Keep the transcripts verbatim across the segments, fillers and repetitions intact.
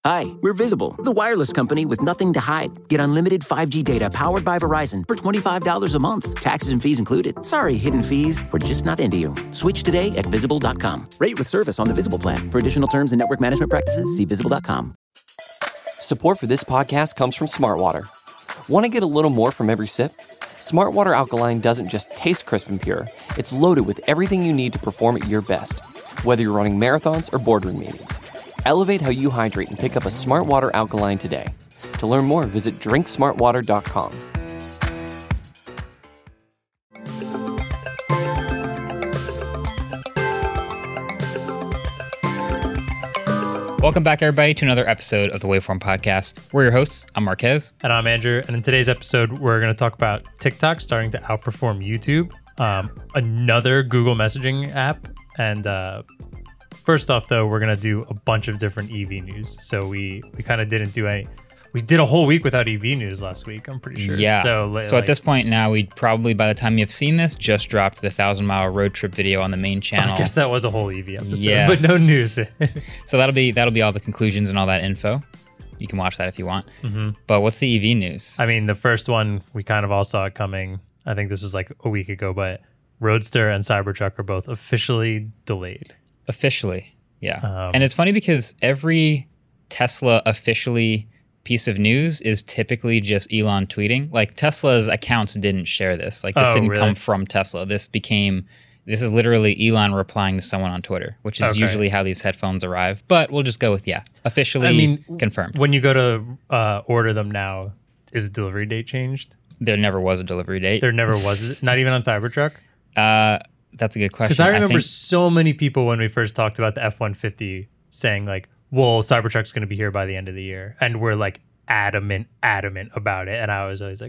Hi, we're Visible, the wireless company with nothing to hide. Get unlimited five G data powered by Verizon for twenty-five dollars a month. Taxes and fees included. Sorry, hidden fees. We're just not into you. Switch today at visible dot com. Rate with service on the Visible plan. For additional terms and network management practices, see visible dot com. Support for this podcast comes from Smartwater. Want to get a little more from every sip? Smartwater Alkaline doesn't just taste crisp and pure. It's loaded with everything you need to perform at your best, whether you're running marathons or boardroom meetings. Elevate how you hydrate and pick up a Smartwater Alkaline today. To learn more, visit drink smart water dot com. Welcome back, everybody, to another episode of the Waveform Podcast. We're your hosts. I'm Marquez. And I'm Andrew. And in today's episode, we're going to talk about TikTok starting to outperform YouTube, um, another Google messaging app, and uh, first off, though, we're going to do a bunch of different E V news. So we we kind of didn't do any. We did a whole week without E V news last week, I'm pretty sure. Yeah. So, like, so at this point now, we probably, by the time you've seen this, just dropped the thousand mile road trip video on the main channel. I guess that was a whole E V episode, yeah. But no news. So that'll be that'll be all the conclusions and all that info. You can watch that if you want. Mm-hmm. But what's the E V news? I mean, the first one, we kind of all saw it coming. I think this was like a week ago, but Roadster and Cybertruck are both officially delayed. Officially. Yeah. Um, and it's funny because every Tesla officially piece of news is typically just Elon tweeting. Like Tesla's accounts didn't share this. Like this oh, didn't really? come from Tesla. This became, this is literally Elon replying to someone on Twitter, which is okay. usually how these headphones arrive. But we'll just go with, yeah, officially I mean, confirmed. When you go to uh, order them now, is the delivery date changed? There never was a delivery date. There never was. Not even on Cybertruck? Uh, that's a good question. Because I remember I think, so many people when we first talked about the F one fifty saying like, well, Cybertruck's going to be here by the end of the year. And we're like adamant, adamant about it. And I was always like,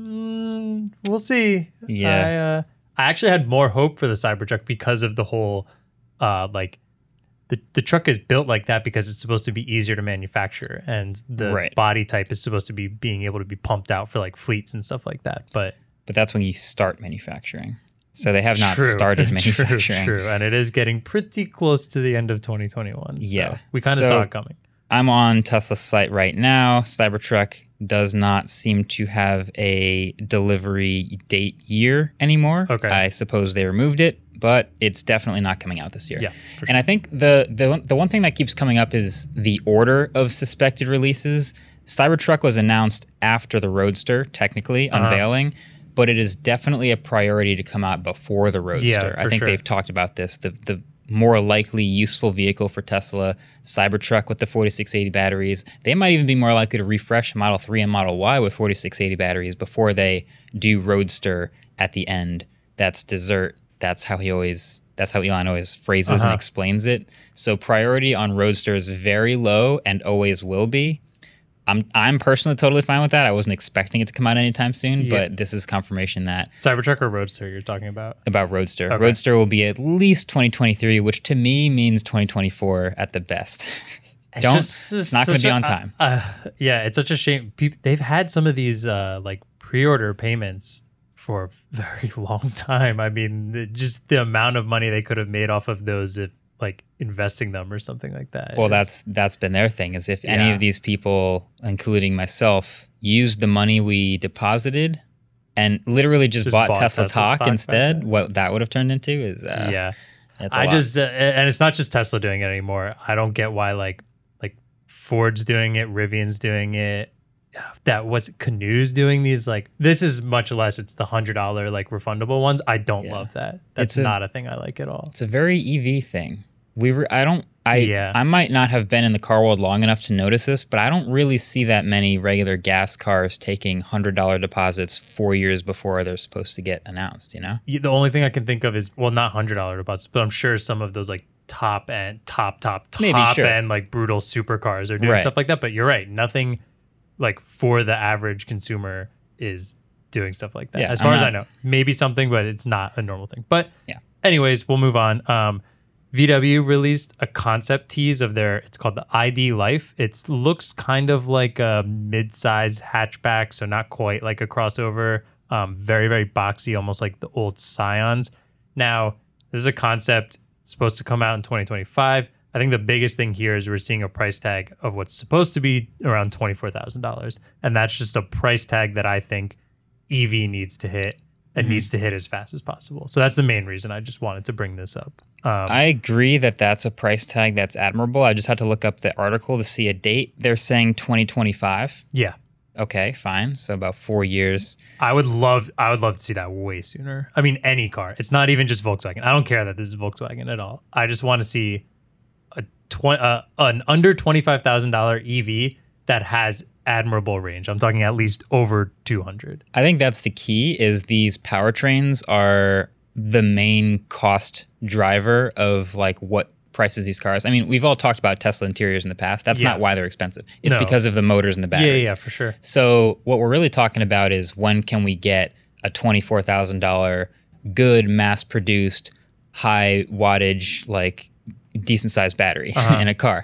mm, we'll see. Yeah. I, uh, I actually had more hope for the Cybertruck because of the whole, uh, like, the, the truck is built like that because it's supposed to be easier to manufacture. And the Right. body type is supposed to be being able to be pumped out for like fleets and stuff like that. But but that's when you start manufacturing. So they have not True. started manufacturing. True, true, and it is getting pretty close to the end of twenty twenty-one. So Yeah. we kind of So- saw it coming. I'm on Tesla's site right now. Cybertruck does not seem to have a delivery date year anymore. Okay. I suppose they removed it, but it's definitely not coming out this year. Yeah, for And I think the, the the one thing that keeps coming up is the order of suspected releases. Cybertruck was announced after the Roadster, technically, Uh-huh. unveiling, but it is definitely a priority to come out before the Roadster. Yeah, I for think sure. they've talked about this. The the more likely useful vehicle for Tesla, Cybertruck with the forty-six eighty batteries. They might even be more likely to refresh Model three and Model Y with forty-six eighty batteries before they do Roadster at the end. That's dessert. That's how he always, that's how Elon always phrases Uh-huh. and explains it. So priority on Roadster is very low and always will be. I'm I'm personally totally fine with that. I wasn't expecting it to come out anytime soon, Yeah. but this is confirmation that Cybertruck or Roadster you're talking about? about Roadster. Okay. Roadster will be at least twenty twenty-three, which to me means twenty twenty-four at the best. Don't. just- It's not going to such be a- on time. Uh, yeah, it's such a shame. Peop they've had some of these uh, like pre-order payments for a very long time. I mean, the- just the amount of money they could have made off of those if like investing them or something like that. Well, It's- that's that's been their thing. Is if any Yeah. of these people, including myself, used the money we deposited and literally just, Just bought, bought Tesla Tesla stock stock instead, back then. what that would have turned into is uh, yeah. It's a I lot. just uh, and it's not just Tesla doing it anymore. I don't get why like like Ford's doing it, Rivian's doing it. That what's Canoe's doing these like this is much less. It's the hundred dollar like refundable ones. I don't Yeah. love that. That's It's a- not a thing I like at all. It's a very E V thing. We were, I don't, I, Yeah. I might not have been in the car world long enough to notice this, but I don't really see that many regular gas cars taking hundred dollar deposits four years before they're supposed to get announced. You know? Yeah, the only thing I can think of is well, not hundred dollar deposits, but I'm sure some of those like top end, top top top Maybe, sure. end like brutal supercars are doing Right. stuff like that. But you're right, nothing like for the average consumer is doing stuff like that. Yeah, as far I'm as not- I know, maybe something, but it's not a normal thing. But Yeah. anyways, we'll move on. Um, V W released a concept tease of their, it's called the I D Life. It looks kind of like a mid-size hatchback, so not quite like a crossover. Um, very, very boxy, almost like the old Scions. Now, this is a concept it's supposed to come out in twenty twenty-five. I think the biggest thing here is we're seeing a price tag of what's supposed to be around twenty-four thousand dollars. And that's just a price tag that I think E V needs to hit and mm-hmm. needs to hit as fast as possible. So that's the main reason I just wanted to bring this up. Um, I agree that that's a price tag that's admirable. I just had to look up the article to see a date. They're saying twenty twenty-five. Yeah. Okay, fine. So about four years. I would love I would love to see that way sooner. I mean, any car. It's not even just Volkswagen. I don't care that this is Volkswagen at all. I just want to see a tw- uh, an under twenty-five thousand dollars E V that has admirable range. I'm talking at least over two hundred. I think that's the key is these powertrains are the main cost driver of like what prices these cars. I mean, we've all talked about Tesla interiors in the past. That's yeah. not why they're expensive. It's No. because of the motors and the Yeah, batteries. yeah, for sure. So what we're really talking about is when can we get a twenty-four thousand dollars good mass-produced, high wattage, like decent sized battery Uh-huh. in a car.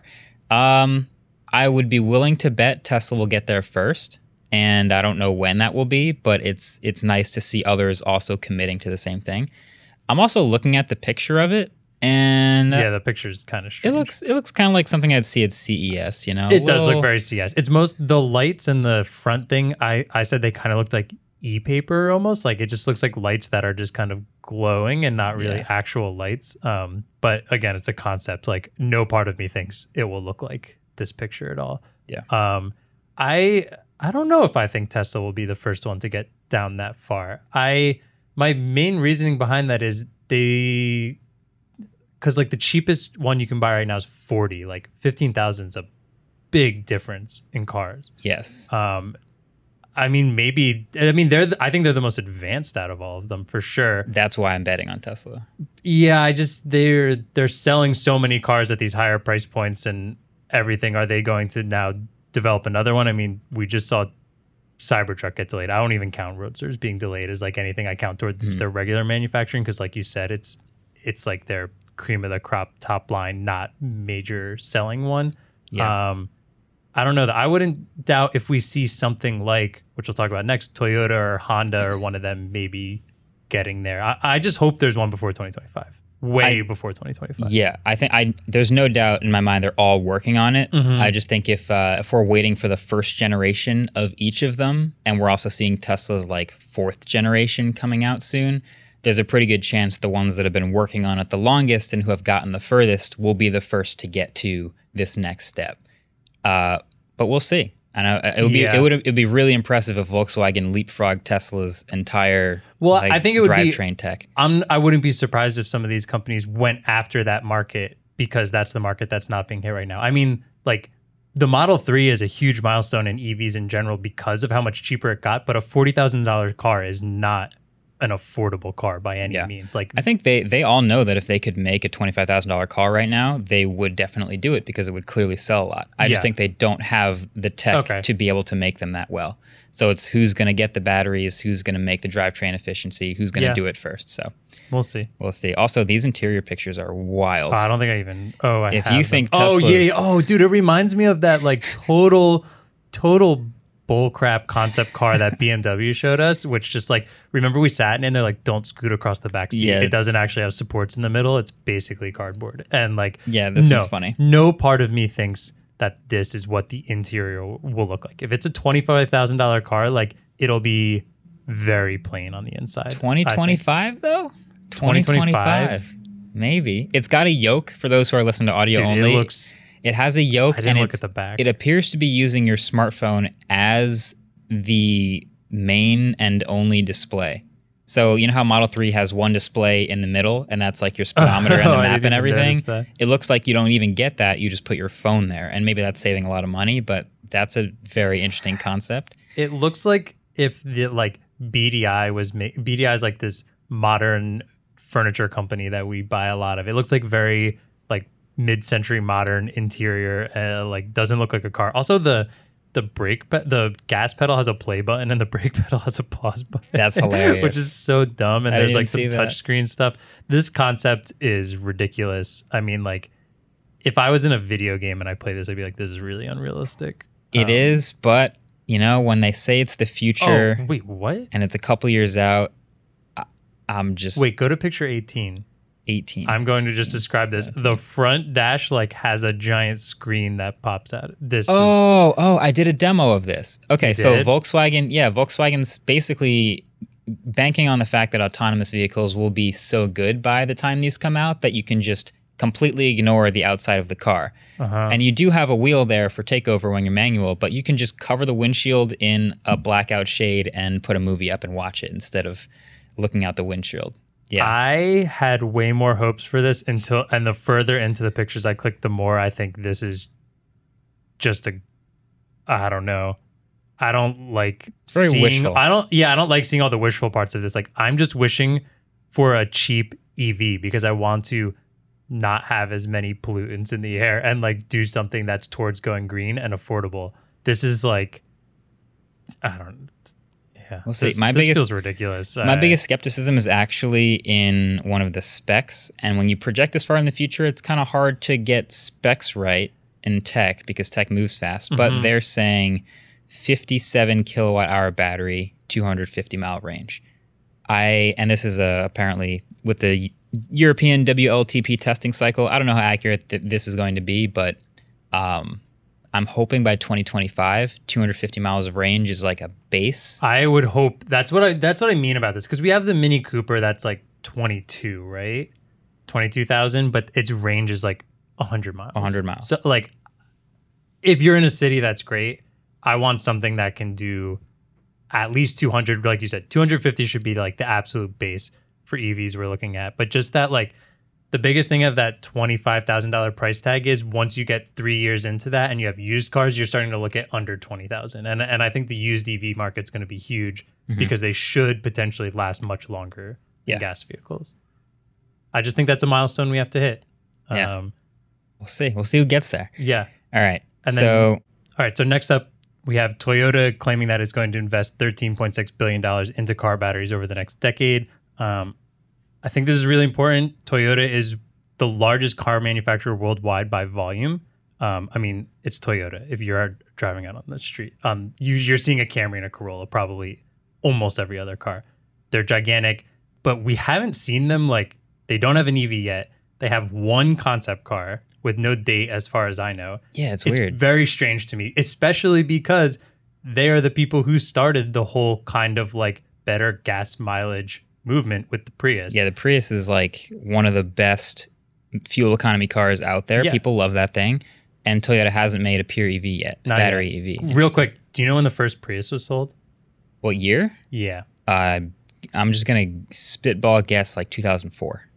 Um, I would be willing to bet Tesla will get there first. And I don't know when that will be, but it's it's nice to see others also committing to the same thing. I'm also looking at the picture of it, and Yeah, the picture's kind of strange. it looks it looks kind of like something I'd see at C E S. You know, It does Little- look very C S. It's most the lights and the front thing. I I said they kind of looked like e-paper almost. Like it just looks like lights that are just kind of glowing and not really Yeah. actual lights. Um, but again, it's a concept. Like no part of me thinks it will look like this picture at all. Yeah. Um, I I don't know if I think Tesla will be the first one to get down that far. I my main reasoning behind that is they because like the cheapest one you can buy right now is forty. Like fifteen thousand is a big difference in cars. Yes. Um, I mean, maybe I mean they're the, I think they're the most advanced out of all of them for sure. That's why I'm betting on Tesla. Yeah, I just they're they're selling so many cars at these higher price points and everything. Are they going to now develop another one? I mean, we just saw Cybertruck get delayed. I don't even count Roadsters being delayed as like anything. I count towards Mm-hmm. their regular manufacturing because, like you said, it's it's like their cream of the crop top line, not major selling one. Yeah. Um, I don't know that I wouldn't doubt if we see something like, which we'll talk about next, Toyota or Honda or one of them maybe getting there. I, I just hope there's one before twenty twenty-five, way I- before twenty twenty-five. Yeah, I think I. There's no doubt in my mind they're all working on it. Mm-hmm. I just think if uh, if we're waiting for the first generation of each of them, and we're also seeing Tesla's like fourth generation coming out soon, there's a pretty good chance the ones that have been working on it the longest and who have gotten the furthest will be the first to get to this next step. Uh, but we'll see. I know it would be Yeah. it would it'd be really impressive if Volkswagen leapfrogged Tesla's entire Well, like, I think it would be- drivetrain tech. I'm, I wouldn't be surprised if some of these companies went after that market because that's the market that's not being hit right now. I mean, like the Model three is a huge milestone in E Vs in general because of how much cheaper it got, but a forty thousand dollars car is not an affordable car by any Yeah. means. Like I think they they all know that if they could make a twenty-five thousand dollars car right now, they would definitely do it because it would clearly sell a lot. I Yeah. just think they don't have the tech Okay. to be able to make them that well. So it's who's going to get the batteries, who's going to make the drivetrain efficiency, who's going to Yeah. do it first. So we'll see. we'll see. Also, these interior pictures are wild. Oh, I don't think I even. Oh, I If have you them. think oh yeah, Tesla's- yeah, oh dude, it reminds me of that like total, total bullcrap concept car that B M W showed us. Which just like remember we sat in and they're like, don't scoot across the back seat. Yeah. It doesn't actually have supports in the middle. It's basically cardboard. And like, Yeah, this no, one's funny. No part of me thinks that this is what the interior will look like. If it's a twenty-five thousand dollar car, like it'll be very plain on the inside. I think. twenty twenty-five though? twenty twenty-five? twenty twenty-five. Maybe. It's got a yoke for those who are listening to audio Dude, only. it looks. It has a yoke I didn't and look it's- at the back. It appears to be using your smartphone as the main and only display. So you know how Model three has one display in the middle and that's like your speedometer and the Oh, I map didn't and even everything? notice that. It looks like you don't even get that. You just put your phone there. And maybe that's saving a lot of money, but that's a very interesting concept. It looks like if the like B D I was ma- B D I is like this modern furniture company that we buy a lot of. It looks like very like mid-century modern interior. Uh, like doesn't look like a car. Also the the brake pe- the gas pedal has a play button and the brake pedal has a pause button. That's hilarious. Which is so dumb. And I there's didn't like some see that. touch screen stuff. This concept is ridiculous. I mean, like if I was in a video game and I play this, I'd be like, this is really unrealistic. It Um, is, but you know, when they say it's the future Oh, wait, what? and it's a couple years out, I- I'm just Wait, go to picture eighteen. eighteen. I'm going to just describe this. The front dash like has a giant screen that pops out. This Oh, oh, I did a demo of this. Okay, You so did? Volkswagen, yeah, Volkswagen's basically banking on the fact that autonomous vehicles will be so good by the time these come out that you can just completely ignore the outside of the car. Uh-huh. And you do have a wheel there for takeover when you're manual, but you can just cover the windshield in a blackout shade and put a movie up and watch it instead of looking out the windshield. Yeah. I had way more hopes for this until, and the further into the pictures I clicked, the more I think this is just a, I don't know. I don't like very seeing, wishful. I don't, yeah, I don't like seeing all the wishful parts of this. Like, I'm just wishing for a cheap E V because I want to not have as many pollutants in the air and like do something that's towards going green and affordable. This is like, I don't Yeah, We'll see. this, My this biggest- feels ridiculous. My Uh, biggest skepticism is actually in one of the specs. And when you project this far in the future, it's kind of hard to get specs right in tech because tech moves fast. Mm-hmm. But they're saying fifty-seven kilowatt hour battery, two hundred fifty mile range. I and this is uh, apparently with the European W L T P testing cycle. I don't know how accurate th- this is going to be, but um, I'm hoping by twenty twenty-five, two hundred fifty miles of range is like a base. I would hope that's what I that's what I mean about this because we have the Mini Cooper that's like twenty-two, right? twenty-two thousand, but its range is like one hundred miles. one hundred miles. So like if you're in a city, that's great. I want something that can do at least two hundred, like you said. two hundred fifty should be like the absolute base for E Vs we're looking at. But just that, like, the biggest thing of that twenty-five thousand dollars price tag is once you get three years into that and you have used cars, you're starting to look at under twenty thousand dollars. And, and I think the used E V market's going to be huge Mm-hmm. because they should potentially last much longer than Yeah. gas vehicles. I just think that's a milestone we have to hit. Yeah. Um, We'll see. We'll see who gets there. yeah. All right. And then- so All right. So next up, we have Toyota claiming that it's going to invest thirteen point six billion dollars into car batteries over the next decade. Um, I think this is really important. Toyota is the largest car manufacturer worldwide by volume. Um, I mean, it's Toyota. If you're driving out on the street, um, you, you're seeing a Camry and a Corolla, probably almost every other car. They're gigantic, but we haven't seen them. Like, they don't have an E V yet. They have one concept car with no date, as far as I know. yeah, it's, It's weird. very strange to me, especially because they are the people who started the whole kind of like better gas mileage movement with the Prius. Yeah, the Prius is like one of the best fuel economy cars out there. Yeah. People love that thing. And Toyota hasn't made a pure E V yet, a Not battery yet. E V. Real Interesting. quick, do you know when the first Prius was sold? What year? Yeah. Uh, I'm just going to spitball guess like two thousand four.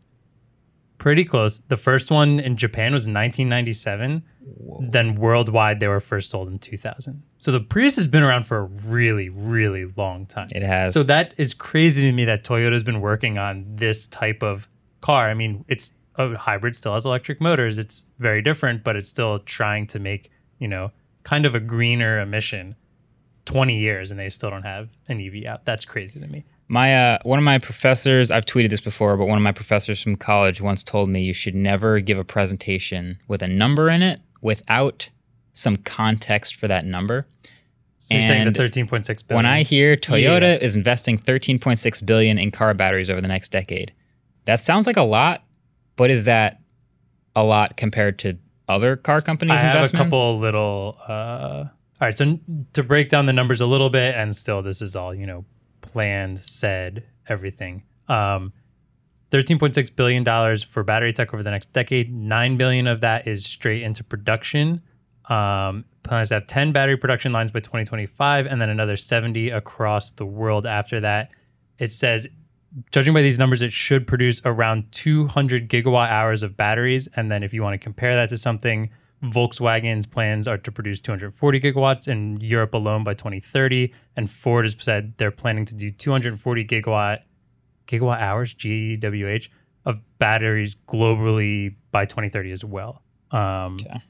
Pretty close. The first one in Japan was nineteen ninety-seven. Then worldwide, they were first sold in two thousand. So the Prius has been around for a really, really long time. It has. So that is crazy to me that Toyota's been working on this type of car. I mean, it's a hybrid, still has electric motors. It's very different, but it's still trying to make, you know, kind of a greener emission. twenty years and they still don't have an E V out. That's crazy to me. My uh, one of my professors, I've tweeted this before, but one of my professors from college once told me you should never give a presentation with a number in it without some context for that number. So you're saying the And thirteen point six billion. When I hear Toyota Yeah. is investing thirteen point six billion dollars in car batteries over the next decade, that sounds like a lot, but is that a lot compared to other car companies' I have a investments? couple little. Uh, all right, so n- to break down the numbers a little bit, and still this is all, you know, planned, said, everything. Um, thirteen point six billion dollars for battery tech over the next decade. nine billion dollars of that is straight into production. Um, plans to have ten battery production lines by twenty twenty-five, and then another seventy across the world after that. It says, judging by these numbers, it should produce around two hundred gigawatt hours of batteries. And then if you want to compare that to something, Volkswagen's plans are to produce two hundred forty gigawatts in Europe alone by twenty thirty. And Ford has said they're planning to do two hundred forty gigawatt gigawatt hours, G W H, of batteries globally by twenty thirty as well. Um, Okay.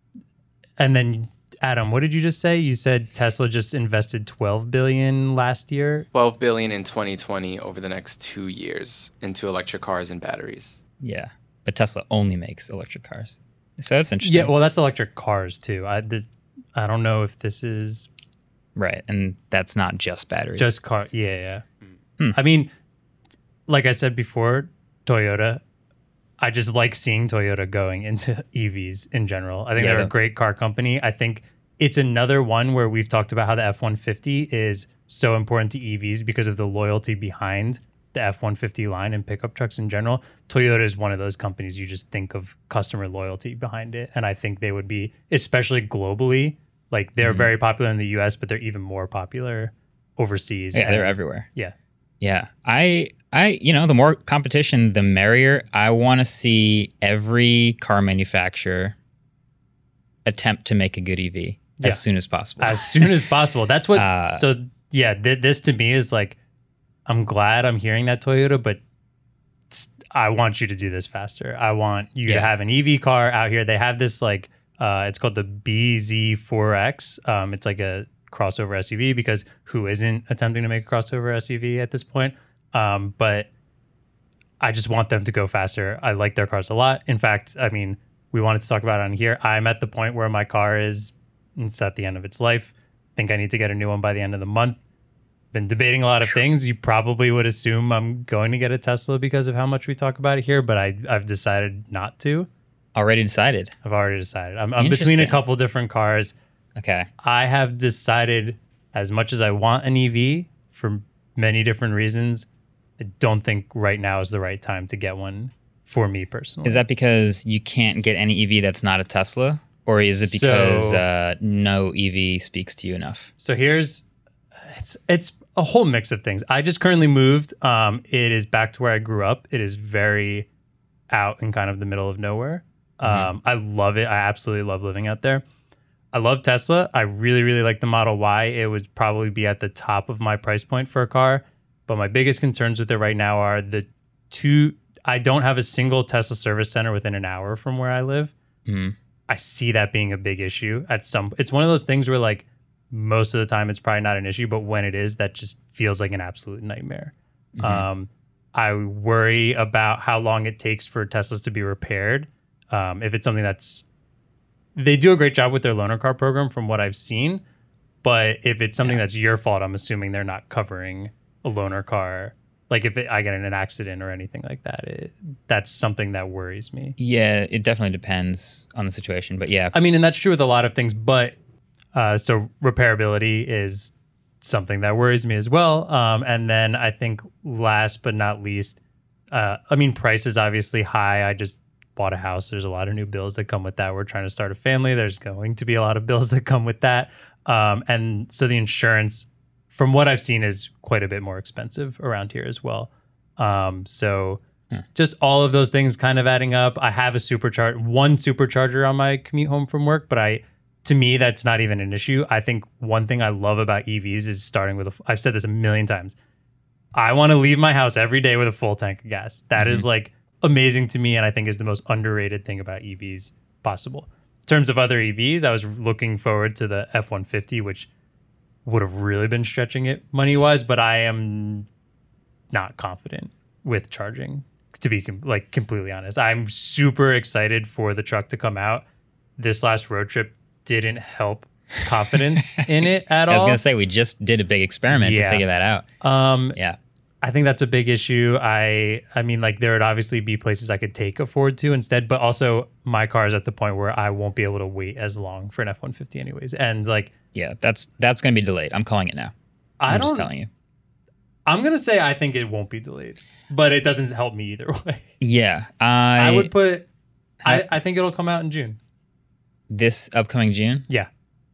And then, Adam, what did you just say? You said Tesla just invested twelve billion dollars last year. twelve billion dollars in twenty twenty over the next two years into electric cars and batteries. Yeah, but Tesla only makes electric cars. So that's interesting. Yeah, well, that's electric cars too. I the, I don't know if this is Right, and that's not just batteries. just car. Yeah, yeah. Hmm. I mean, like I said before, Toyota, I just like seeing Toyota going into E Vs in general. I think Yeah, they're a the- great car company. I think it's another one where we've talked about how the F one fifty is so important to E Vs because of the loyalty behind the F one fifty line and pickup trucks in general. Toyota is one of those companies you just think of customer loyalty behind it. And I think they would be, especially globally, like they're Mm-hmm. very popular in the U S, but they're even more popular overseas. Yeah, they're And- everywhere. Yeah. Yeah. I I you know, the more competition, the merrier. I want to see every car manufacturer attempt to make a good E V Yeah. as soon as possible. As soon as possible. That's what, Uh, so yeah, th- this to me is like, I'm glad I'm hearing that, Toyota, but s- I want you to do this faster. I want you to Yeah. have an E V car out here. They have this like, uh, it's called the B Z four X. Um, it's like a crossover S U V because who isn't attempting to make a crossover S U V at this point? Um, but I just want them to go faster. I like their cars a lot. In fact, I mean, we wanted to talk about it on here. I'm at the point where my car is, it's at the end of its life. Think I need to get a new one by the end of the month. Been debating a lot of things. You probably would assume I'm going to get a Tesla because of how much we talk about it here, but I, I've decided not to. Already decided. I've already decided. I'm, I'm between a Interesting. couple different cars. Okay. I have decided, as much as I want an E V for many different reasons, I don't think right now is the right time to get one for me personally. Is that because you can't get any E V that's not a Tesla? Or is it because So- uh, no E V speaks to you enough? So here's, it's it's a whole mix of things. I just currently moved. Um, it is back to where I grew up. It is very out in kind of the middle of nowhere. Um, I love it. I absolutely love living out there. I love Tesla. I really, really like the Model Y. It would probably be at the top of my price point for a car. But my biggest concerns with it right now are the two, I don't have a single Tesla service center within an hour from where I live. Mhm. I see that being a big issue at some, it's one of those things where like most of the time it's probably not an issue, but when it is, that just feels like an absolute nightmare. Um, I worry about how long it takes for Teslas to be repaired. Um, if it's something that's, they do a great job with their loaner car program from what I've seen, but if it's something that's your fault, I'm assuming they're not covering a loaner car. Like if it, I get in an accident or anything like that, it, that's something that worries me. Yeah, it definitely depends on the situation. But yeah, I mean, and that's true with a lot of things, but uh, so repairability is something that worries me as well. Um, and then I think last but not least, uh, I mean, price is obviously high. I just bought a house. There's a lot of new bills that come with that. We're trying to start a family. There's going to be a lot of bills that come with that. Um, and so the insurance, from what I've seen, is quite a bit more expensive around here as well. Um, so just all of those things kind of adding up. I have a supercharger, one supercharger on my commute home from work, but I, to me, that's not even an issue. I think one thing I love about E Vs is starting with a, I've said this a million times. I want to leave my house every day with a full tank of gas. That is like amazing to me, and I think is the most underrated thing about E Vs possible. In terms of other E Vs, I was looking forward to the F one fifty, which would have really been stretching it money-wise, but I am not confident with charging, to be com- like completely honest. I'm super excited for the truck to come out. This last road trip didn't help confidence in it at all. I was gonna say we just did a big experiment Yeah. to figure that out. Um, Yeah, I think that's a big issue. I I mean, like there would obviously be places I could take a Ford to instead, but also my car is at the point where I won't be able to wait as long for an F one fifty anyways. And like yeah, that's that's gonna be delayed. I'm calling it now. I I'm don't, just telling you. I'm gonna say I think it won't be delayed, but it doesn't help me either way. Yeah, I, I would put. I, I think it'll come out in June. this upcoming June. Yeah.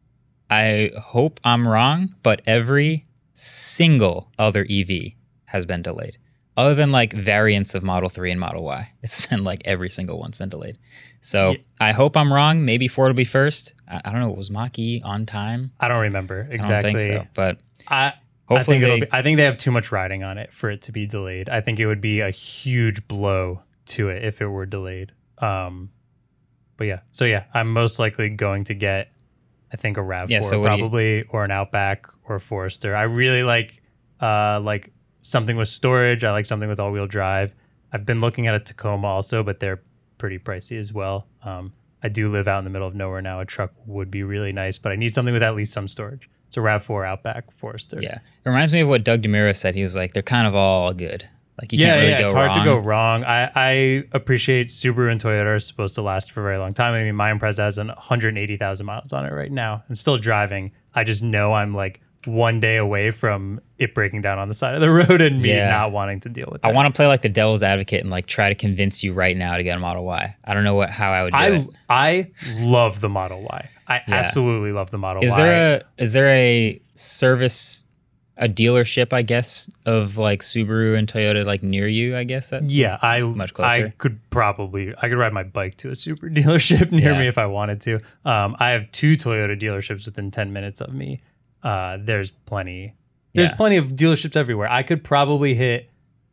I hope I'm wrong, but every single other E V has been delayed. Other than like variants of Model three and Model Y. It's been like every single one's been delayed. So Yeah. I hope I'm wrong. Maybe Ford will be first. I, I don't know. Was Mach-E on time? I don't remember I exactly. don't think so. But I, hopefully I think it'll they- be, I think they have too much riding on it for it to be delayed. I think it would be a huge blow to it if it were delayed. Um, but yeah, so yeah, I'm most likely going to get, I think a RAV Yeah, four so what do you- probably, or an Outback or a Forester. I really like uh, like something with storage. I like something with all-wheel drive. I've been looking at a Tacoma also, but they're pretty pricey as well. Um, I do live out in the middle of nowhere now. A truck would be really nice, but I need something with at least some storage. So RAV four, Outback, Forester. yeah, it reminds me of what Doug DeMuro said. He was like, they're kind of all good. Like you yeah, can't really yeah, go it's hard wrong. to go wrong. I, I appreciate Subaru and Toyota are supposed to last for a very long time. I mean, my Impreza has one hundred eighty thousand miles on it right now. I'm still driving. I just know I'm like one day away from it breaking down on the side of the road and me Yeah. not wanting to deal with it. I want to play like the devil's advocate and like try to convince you right now to get a Model Y. I don't know what how I would do I it. I love the Model Y. I Yeah. absolutely love the Model Is Y. there a is there a service a dealership, I guess, of like Subaru and Toyota like near you, I guess that Yeah, I Much closer. I could probably I could ride my bike to a Subaru dealership near Yeah. me if I wanted to. Um, I have two Toyota dealerships within ten minutes of me. Uh, there's plenty. There's Yeah. plenty of dealerships everywhere. I could probably hit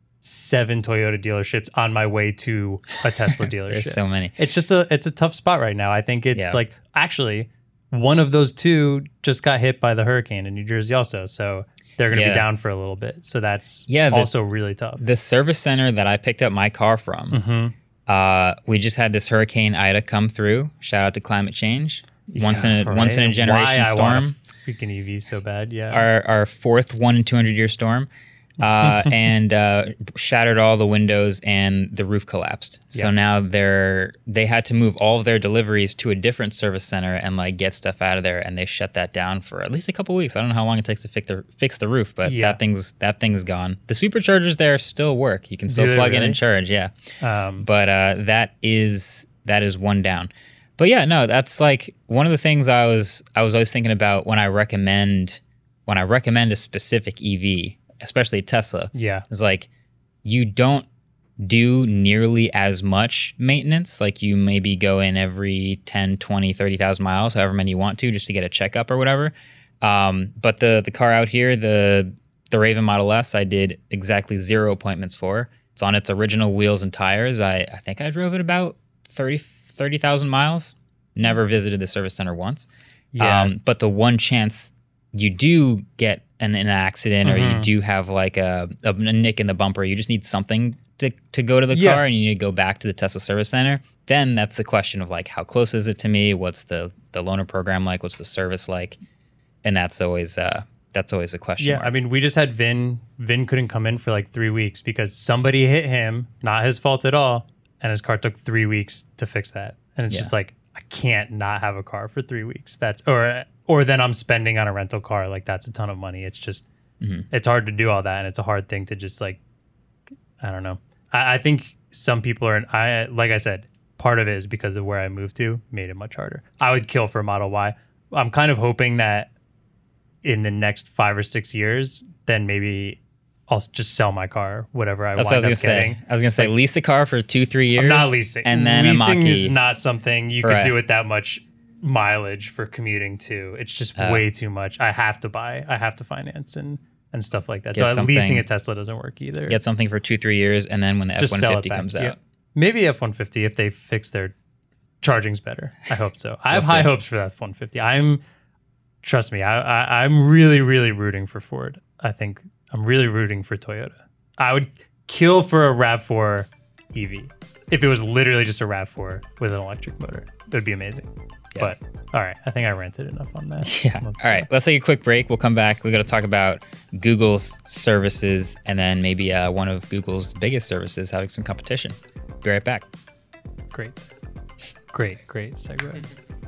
seven Toyota dealerships on my way to a Tesla dealership. There's so many. It's just a it's a tough spot right now. I think it's Yeah. like actually one of those two just got hit by the hurricane in New Jersey also. So they're going to Yeah. be down for a little bit. So that's Yeah, the- also really tough. The service center that I picked up my car from, Mm-hmm. uh, we just had this Hurricane Ida come through. Shout out to climate change. Once Yeah, in a once in a right? generation Why I want storm. a freaking E V so bad. Yeah. Our our fourth one in two hundred year storm, uh, and uh, shattered all the windows and the roof collapsed. So Yeah. now they're they had to move all of their deliveries to a different service center and like get stuff out of there, and they shut that down for at least a couple weeks. I don't know how long it takes to fix the fix the roof, but Yeah. that thing's that thing's gone. The superchargers there still work. You can still Do they plug in really? and charge. Yeah. Um, but uh, that is that is one down. But yeah, no, that's like one of the things I was I was always thinking about when I recommend when I recommend a specific E V, especially Tesla. yeah. Is like you don't do nearly as much maintenance. Like you maybe go in every ten, twenty, thirty thousand miles, however many you want to, just to get a checkup or whatever. Um, but the the car out here, the the Raven Model S, I did exactly zero appointments for. It's on its original wheels and tires. I, I think I drove it about thirty thousand miles. Never visited the service center once. Yeah. Um, but the one chance you do get an, an accident or you do have like a, a, a nick in the bumper, you just need something to, to go to the Yeah. car and you need to go back to the Tesla service center. Then that's the question of like, how close is it to me? What's the, the loaner program like? What's the service like? And that's always uh, that's always a question Yeah, mark. I mean, we just had Vin. Vin couldn't come in for like three weeks because somebody hit him, not his fault at all, and his car took three weeks to fix that. And it's Yeah. just like, I can't not have a car for three weeks. That's or or then I'm spending on a rental car. Like that's a ton of money. It's just Mm-hmm. it's hard to do all that, and it's a hard thing to just like I don't know. I, I think some people are. I like I said, part of it is because of where I moved to, made it much harder. I would kill for a Model Y. I'm kind of hoping that in the next five or six years, then maybe I'll s- just sell my car, whatever I That's what I wind was up gonna getting. say. I was gonna say lease a car for two, three years. I'm not leasing. and then leasing a Mach-E. is not something you Right. could do with that much mileage for commuting to. It's just Uh, way too much. I have to buy. I have to finance and and stuff like that. Get So something- leasing a Tesla doesn't work either. Get something for two, three years, and then when the F Just one sell it fifty back. comes Yeah. out, Maybe F one fifty if they fix their charging's better. I hope so. I have We'll high see. hopes for that F one fifty. I'm trust me. I, I I'm really really rooting for Ford. I think I'm really rooting for Toyota. I would kill for a RAV four E V if it was literally just a RAV four with an electric motor. It would be amazing. But all right, I think I ranted enough on that. yeah. All right, let's take a quick break. We'll come back. We got to talk about Google's services and then maybe uh, one of Google's biggest services having some competition. Be right back. Great, great, great segue.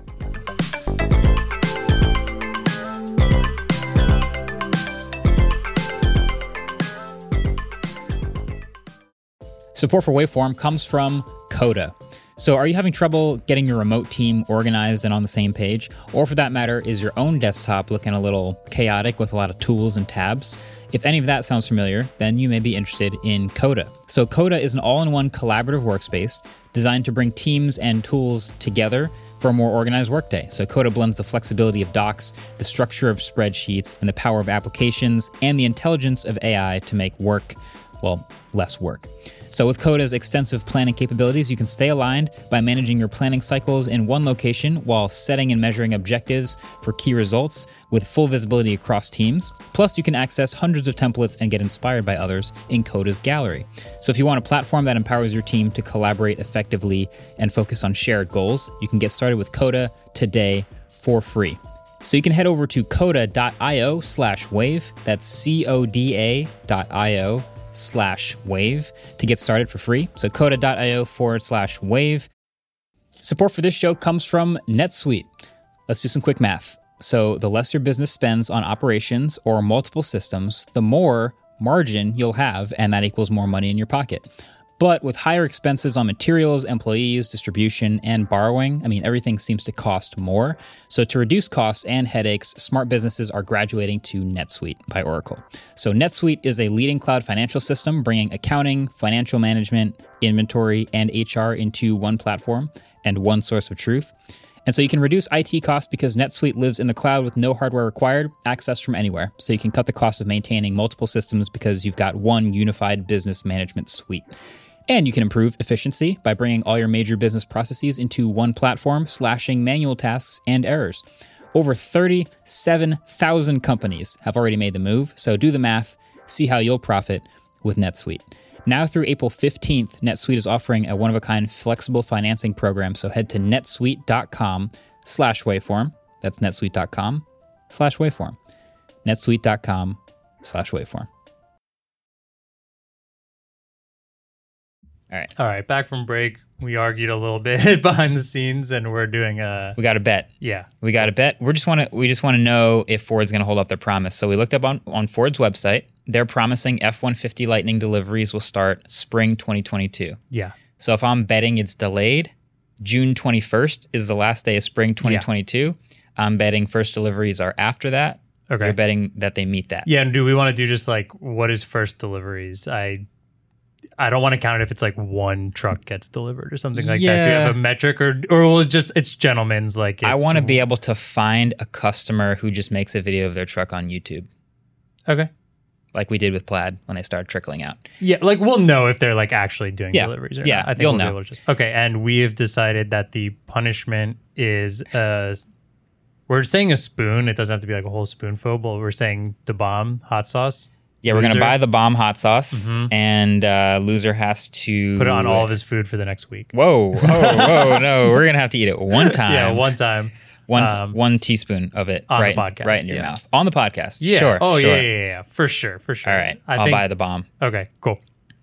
Support for Waveform comes from Coda. So are you having trouble getting your remote team organized and on the same page? Or for that matter, is your own desktop looking a little chaotic with a lot of tools and tabs? If any of that sounds familiar, then you may be interested in Coda. So Coda is an all-in-one collaborative workspace designed to bring teams and tools together for a more organized workday. So Coda blends the flexibility of docs, the structure of spreadsheets, and the power of applications, and the intelligence of A I to make work, well, less work. So with Coda's extensive planning capabilities, you can stay aligned by managing your planning cycles in one location while setting and measuring objectives for key results with full visibility across teams. Plus, you can access hundreds of templates and get inspired by others in Coda's gallery. So if you want a platform that empowers your team to collaborate effectively and focus on shared goals, you can get started with Coda today for free. So you can head over to coda.io slash wave. That's C O D A dot I O slash wave to get started for free. So coda.io forward slash wave. Support for this show comes from NetSuite. Let's do some quick math. So the less your business spends on operations or multiple systems, the more margin you'll have, and that equals more money in your pocket. But with higher expenses on materials, employees, distribution, and borrowing, I mean, everything seems to cost more. So to reduce costs and headaches, smart businesses are graduating to NetSuite by Oracle. So NetSuite is a leading cloud financial system bringing accounting, financial management, inventory, and H R into one platform and one source of truth. And so you can reduce I T costs because NetSuite lives in the cloud with no hardware required, accessed from anywhere. So you can cut the cost of maintaining multiple systems because you've got one unified business management suite. And you can improve efficiency by bringing all your major business processes into one platform, slashing manual tasks and errors. Over thirty-seven thousand companies have already made the move, so do the math, see how you'll profit with NetSuite. Now through April fifteenth, NetSuite is offering a one-of-a-kind flexible financing program, so head to netsuite.com slash waveform. That's netsuite.com slash waveform. netsuite.com slash waveform. All right. All right, back from break. We argued a little bit behind the scenes, and we're doing a We got a bet. yeah. We got a bet. We just want to we just want to know if Ford's going to hold up their promise. So we looked up on, on Ford's website. They're promising F one fifty Lightning deliveries will start spring twenty twenty-two. Yeah. So if I'm betting it's delayed, June twenty-first is the last day of spring twenty twenty-two. Yeah. I'm betting first deliveries are after that. Okay. You're betting that they meet that. Yeah, and do we want to do just like what is first deliveries? I I don't want to count it if it's like one truck gets delivered or something like that. Do you Yeah. have a metric or or will it just it's gentlemen's like it's, I want to be able to find a customer who just makes a video of their truck on YouTube, Okay. like we did with Plaid when they started trickling out. Yeah, like we'll know if they're like actually doing Yeah. deliveries or Yeah, not. I think you'll we'll be know. able to just, okay, and we have decided that the punishment is uh we're saying a spoon. It doesn't have to be like a whole spoonful, but we're saying the bomb hot sauce. Yeah, we're going to Loser, buy the bomb hot sauce, and uh, loser has to put it on all of his food for the next week. Whoa, whoa, whoa, no. We're going to have to eat it one time. Yeah, one time. One, t- um, one teaspoon of it on the right, podcast, right in your yeah. mouth. On the podcast. Yeah. Sure. Oh, sure. yeah, yeah, yeah, for sure, for sure. All right. I I'll think, buy the bomb. Okay, cool.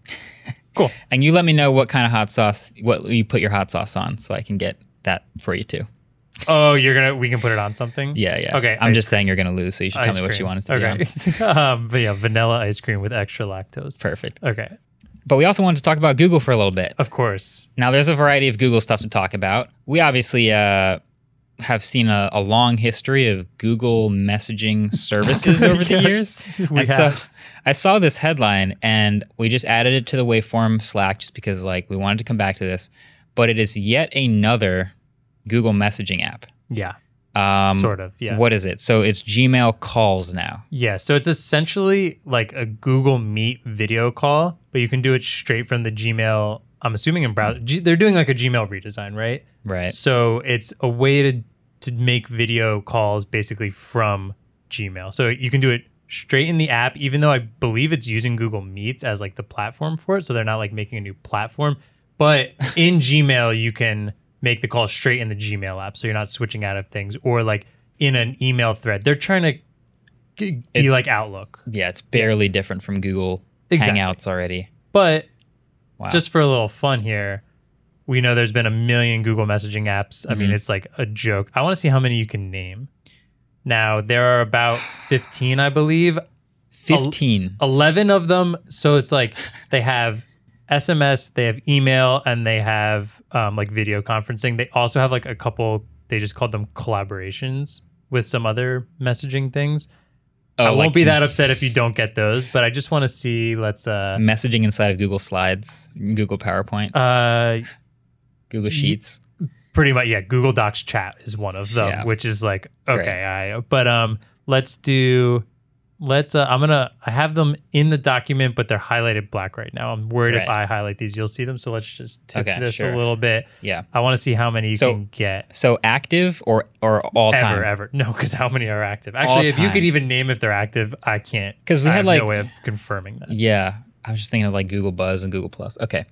Cool. And you let me know what kind of hot sauce, what you put your hot sauce on so I can get that for you too. Oh, you're gonna. We can put it on something. Yeah, yeah. Okay. I'm ice just saying you're going to lose, so you should tell ice me what you cream. want it to be on. Okay. um, but yeah, vanilla ice cream with extra lactose. Perfect. Okay. But we also wanted to talk about Google for a little bit. Of course. Now, there's a variety of Google stuff to talk about. We obviously uh, have seen a, a long history of Google messaging services over the Yes, years. we and so have. I saw this headline, and we just added it to the Waveform Slack just because like we wanted to come back to this. But it is yet another Google messaging app. Yeah. Um, Sort of. Yeah. What is it? So it's Gmail calls now. Yeah. So it's essentially like a Google Meet video call, but you can do it straight from the Gmail. I'm assuming in browser. G- they're doing like a Gmail redesign, right? Right. So it's a way to to make video calls basically from Gmail. So you can do it straight in the app, even though I believe it's using Google Meets as like the platform for it. So they're not like making a new platform. But in Gmail, you can make the call straight in the Gmail app. So you're not switching out of things or like in an email thread. They're trying to g- be It's- like Outlook. Yeah, it's barely different from Google Exactly. Hangouts already. But Wow. just for a little fun here, we know there's been a million Google messaging apps. I mean, it's like a joke. I want to see how many you can name. Now, there are about fifteen, I believe. fifteen. eleven of them. So it's like they have S M S, they have email, and they have um, like video conferencing. They also have like a couple, they just called them collaborations with some other messaging things. Oh, I won't like be that upset if you don't get those, but I just want to see, let's, uh, messaging inside of Google Slides, Google PowerPoint, uh, Google Sheets. pretty much, yeah, Google Docs chat is one of them, Yeah. which is like, Great. okay, I, but um, let's do, let's, uh, I'm gonna, I have them in the document, but they're highlighted black right now. I'm worried if Right. I highlight these, you'll see them. So let's just tip Okay, this sure. a little bit. Yeah. I want to see how many you So- can get. So active or or all time? Ever, ever. No, because how many are active? Actually, if you time. could even name if they're active, I can't. 'Cause we I had, have like- no way of confirming that. Yeah. I was just thinking of like Google Buzz and Google Plus. Okay.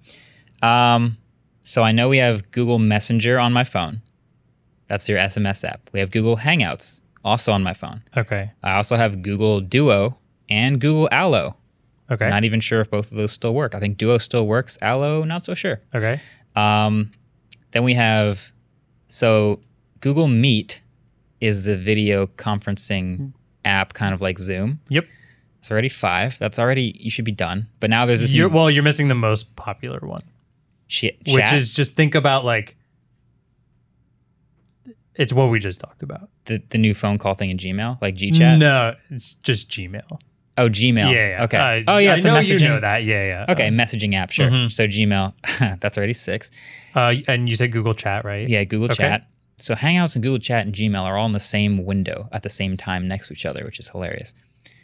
Um, so I know we have Google Messenger on my phone. That's your S M S app. We have Google Hangouts also on my phone. Okay. I also have Google Duo and Google Allo. Okay. I'm not even sure if both of those still work. I think Duo still works. Allo, not so sure. Okay. Um, then we have, so Google Meet is the video conferencing app, kind of like Zoom. Yep. It's already five. That's already, you should be done. But now there's this You're, new well, you're missing the most popular one, ch- which chat, is just think about like, it's what we just talked about. the, the new phone call thing in Gmail, like Gchat. No, it's just Gmail. Oh, Gmail. Yeah, yeah. Okay. Uh, oh, yeah. I It's know a messaging. you know that. Yeah, yeah. Okay, messaging app, sure. Mhm. So Gmail, that's already six. Uh, and you said Google Chat, right? Yeah, Google Okay. Chat. So Hangouts and Google Chat and Gmail are all in the same window at the same time next to each other, which is hilarious.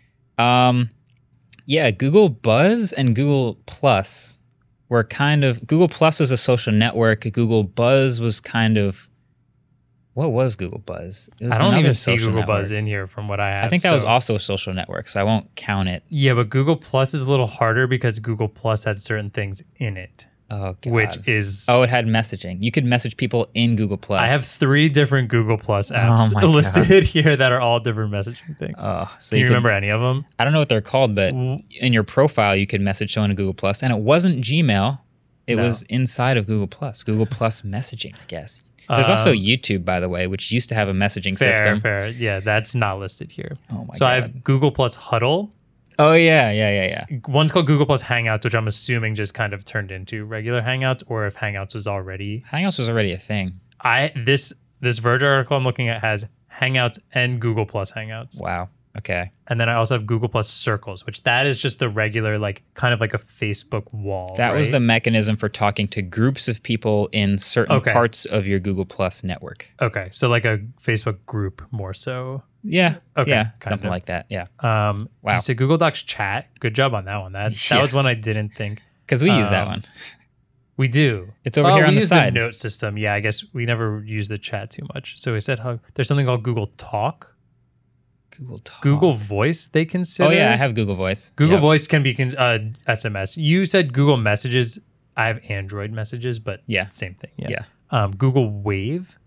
Um, yeah, Google Buzz and Google Plus were kind of, Google Plus was a social network. Google Buzz was kind of, what was Google Buzz? It was I don't another even see social Google Buzz network. in here from what I have. I think that was so- also a social network, so I won't count it. Yeah, but Google Plus is a little harder because Google Plus had certain things in it, Oh, God. which is. Oh, it had messaging. You could message people in Google Plus. I have three different Google Plus apps Oh my listed here that are all different messaging things. Oh, so Can you could- remember any of them? I don't know what they're called, but W- in your profile, you could message someone in Google Plus, and it wasn't Gmail. It No. was inside of Google Plus, Google Plus messaging, I guess. There's also Um, YouTube, by the way, which used to have a messaging Fair, system. fair. Yeah, that's not listed here. Oh my so I God. have Google Plus Huddle. Oh yeah, yeah, yeah, yeah. One's called Google Plus Hangouts, which I'm assuming just kind of turned into regular Hangouts, or if Hangouts was already. Hangouts was already a thing. I this this Verge article I'm looking at has Hangouts and Google Plus Hangouts. Wow. Okay. And then I also have Google Plus Circles, which that is just the regular, like kind of like a Facebook wall. That was right? the mechanism for talking to groups of people in certain Okay. parts of your Google Plus network. Okay, so like a Facebook group more so. Yeah. Okay, Yeah. kind Something of. like that. Yeah. Um, Wow. You said Google Docs Chat. Good job on that one. That that Yeah. was one I didn't think. Because we use that Um, one. We do. It's over Oh, here on we the use side. The note system. Yeah, I guess we never use the chat too much. So we said how there's something called Google Talk, Google Talk. Google Voice. They consider. Oh yeah, I have Google Voice. Google Yep. Voice can be con- uh, S M S. You said Google Messages. I have Android Messages, but Yeah. same thing. Yeah. Yeah. Um, Google Wave.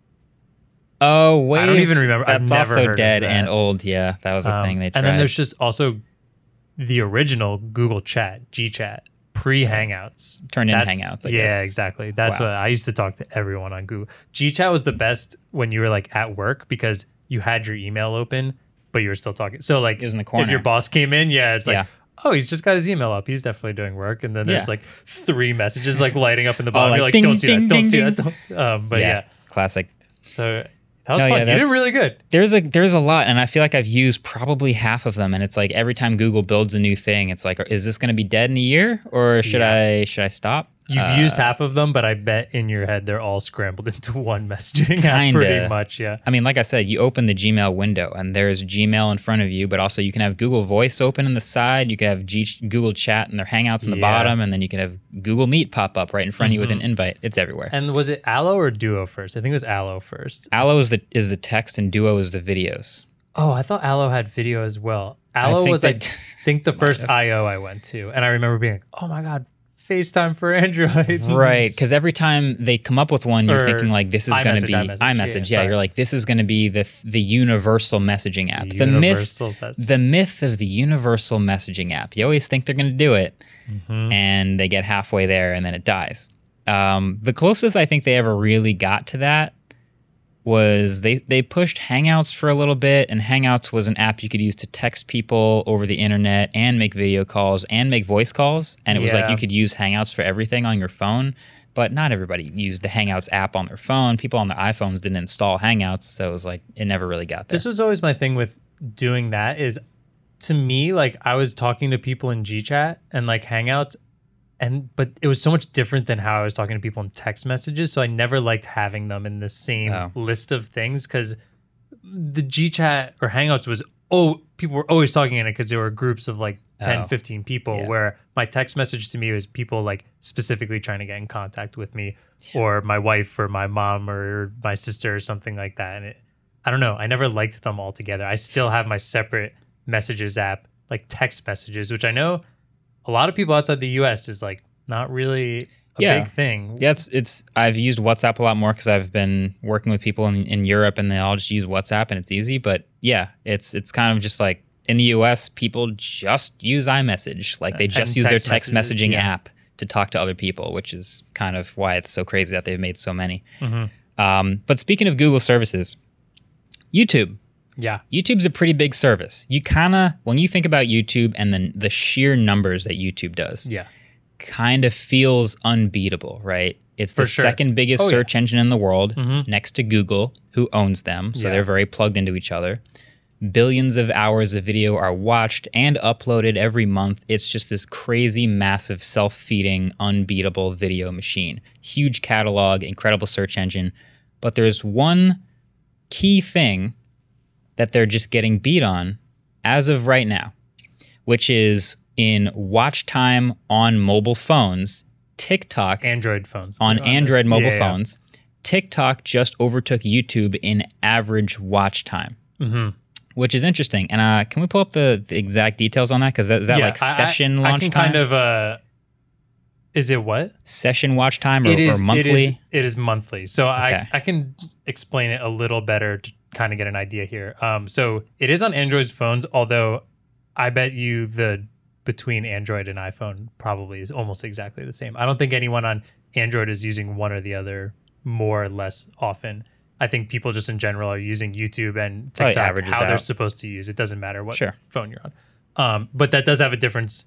Oh, Wave. I don't even remember. I've That's never also heard of dead that. and old. Yeah, that was the Um, thing they tried. and then there's just also the original Google Chat, GChat, pre Hangouts. Turned into That's- Hangouts, I yeah, guess. exactly. That's Wow. what I used to talk to everyone on Google. GChat was the best when you were like at work because you had your email open, but you were still talking. So like It was in the if corner. your boss came in, yeah, it's like, Yeah. oh, he's just got his email up. He's definitely doing work. And then there's Yeah. like three messages like lighting up in the Oh, bottom. like You're like, ding, don't see ding, that, don't ding, see ding. that. Don't see Um, but yeah. classic. So that was No, fun. yeah, you did that's- really good. There's a there's a lot, and I feel like I've used probably half of them. And it's like every time Google builds a new thing, it's like, is this going to be dead in a year, or should Yeah. I should I stop? You've Uh, used half of them, but I bet in your head they're all scrambled into one messaging app Kinda. pretty much. Yeah. I mean, like I said, you open the Gmail window, and there's Gmail in front of you, but also you can have Google Voice open in the side. You can have G- Google Chat and their Hangouts in the Yeah. bottom, and then you can have Google Meet pop up right in front of you with an invite. It's everywhere. And was it Allo or Duo first? I think it was Allo first. Allo is the is the text, and Duo is the videos. Oh, I thought Allo had video as well. Allo think was, they I d- think, the first I O I went to. And I remember being like, oh my God, FaceTime for Android. Right, because every time they come up with one, you're Or thinking like, "This is going to iMessage, be iMessage, iMessage." yeah, Yeah, sorry. you're like, "This is going to be the the universal messaging app." The, universal myth, mess- the myth of the universal messaging app. You always think they're going to do it, Mm-hmm. and they get halfway there, and then it dies. Um, the closest I think they ever really got to that was they they pushed Hangouts for a little bit, and Hangouts was an app you could use to text people over the internet and make video calls and make voice calls, and it was like Yeah. you could use Hangouts for everything on your phone. But not everybody used the Hangouts app on their phone. People on their iPhones didn't install Hangouts, so it was like it never really got there. This was always my thing with doing that is to me, like I was talking to people in GChat and like Hangouts, and but it was so much different than how I was talking to people in text messages. So I never liked having them in the same Oh. list of things because the GChat or Hangouts was oh people were always talking in it because there were groups of like ten, Oh. fifteen people Yeah. where my text message to me was people like specifically trying to get in contact with me or my wife or my mom or my sister or something like that. And it, I don't know. I never liked them all together. I still have my separate messages app, like text messages, which I know a lot of people outside the U S is like not really a Yeah. big thing. Yeah, it's it's. I've used WhatsApp a lot more because I've been working with people in, in Europe, and they all just use WhatsApp, and it's easy. But yeah, it's it's kind of just like in the U S, people just use iMessage. Like they just And use their text text messages, messaging yeah. app to talk to other people, which is kind of why it's so crazy that they've made so many. Mm-hmm. Um, but speaking of Google services, YouTube. Yeah. YouTube's a pretty big service. You kind of, when you think about YouTube and then the sheer numbers that YouTube does, Yeah. kind of feels unbeatable, right? It's the For sure. second biggest Oh, yeah. search engine in the world, Mhm. next to Google, who owns them. So Yeah. they're very plugged into each other. Billions of hours of video are watched and uploaded every month. It's just this crazy, massive, self-feeding, unbeatable video machine. Huge catalog, incredible search engine. But there's one key thing that they're just getting beat on as of right now, which is in watch time on mobile phones. TikTok Android phones. on too, Android this. mobile Yeah, yeah. phones, TikTok just overtook YouTube in average watch time, Mm-hmm. which is interesting. And uh, can we pull up the, the exact details on that? Because is that Yeah, like I- I- session I, launch can time? kind of. Uh, is it what? Session watch time or, It is or monthly? It is, it is monthly. So Okay. I, I can explain it a little better to kind of get an idea here. Um, so it is on Android phones, although I bet you the between Android and iPhone probably is almost exactly the same. I don't think anyone on Android is using one or the other more or less often. I think people just in general are using YouTube and Probably TikTok averages how they're out. supposed to use. It doesn't matter what Sure. phone you're on. Um, but that does have a difference.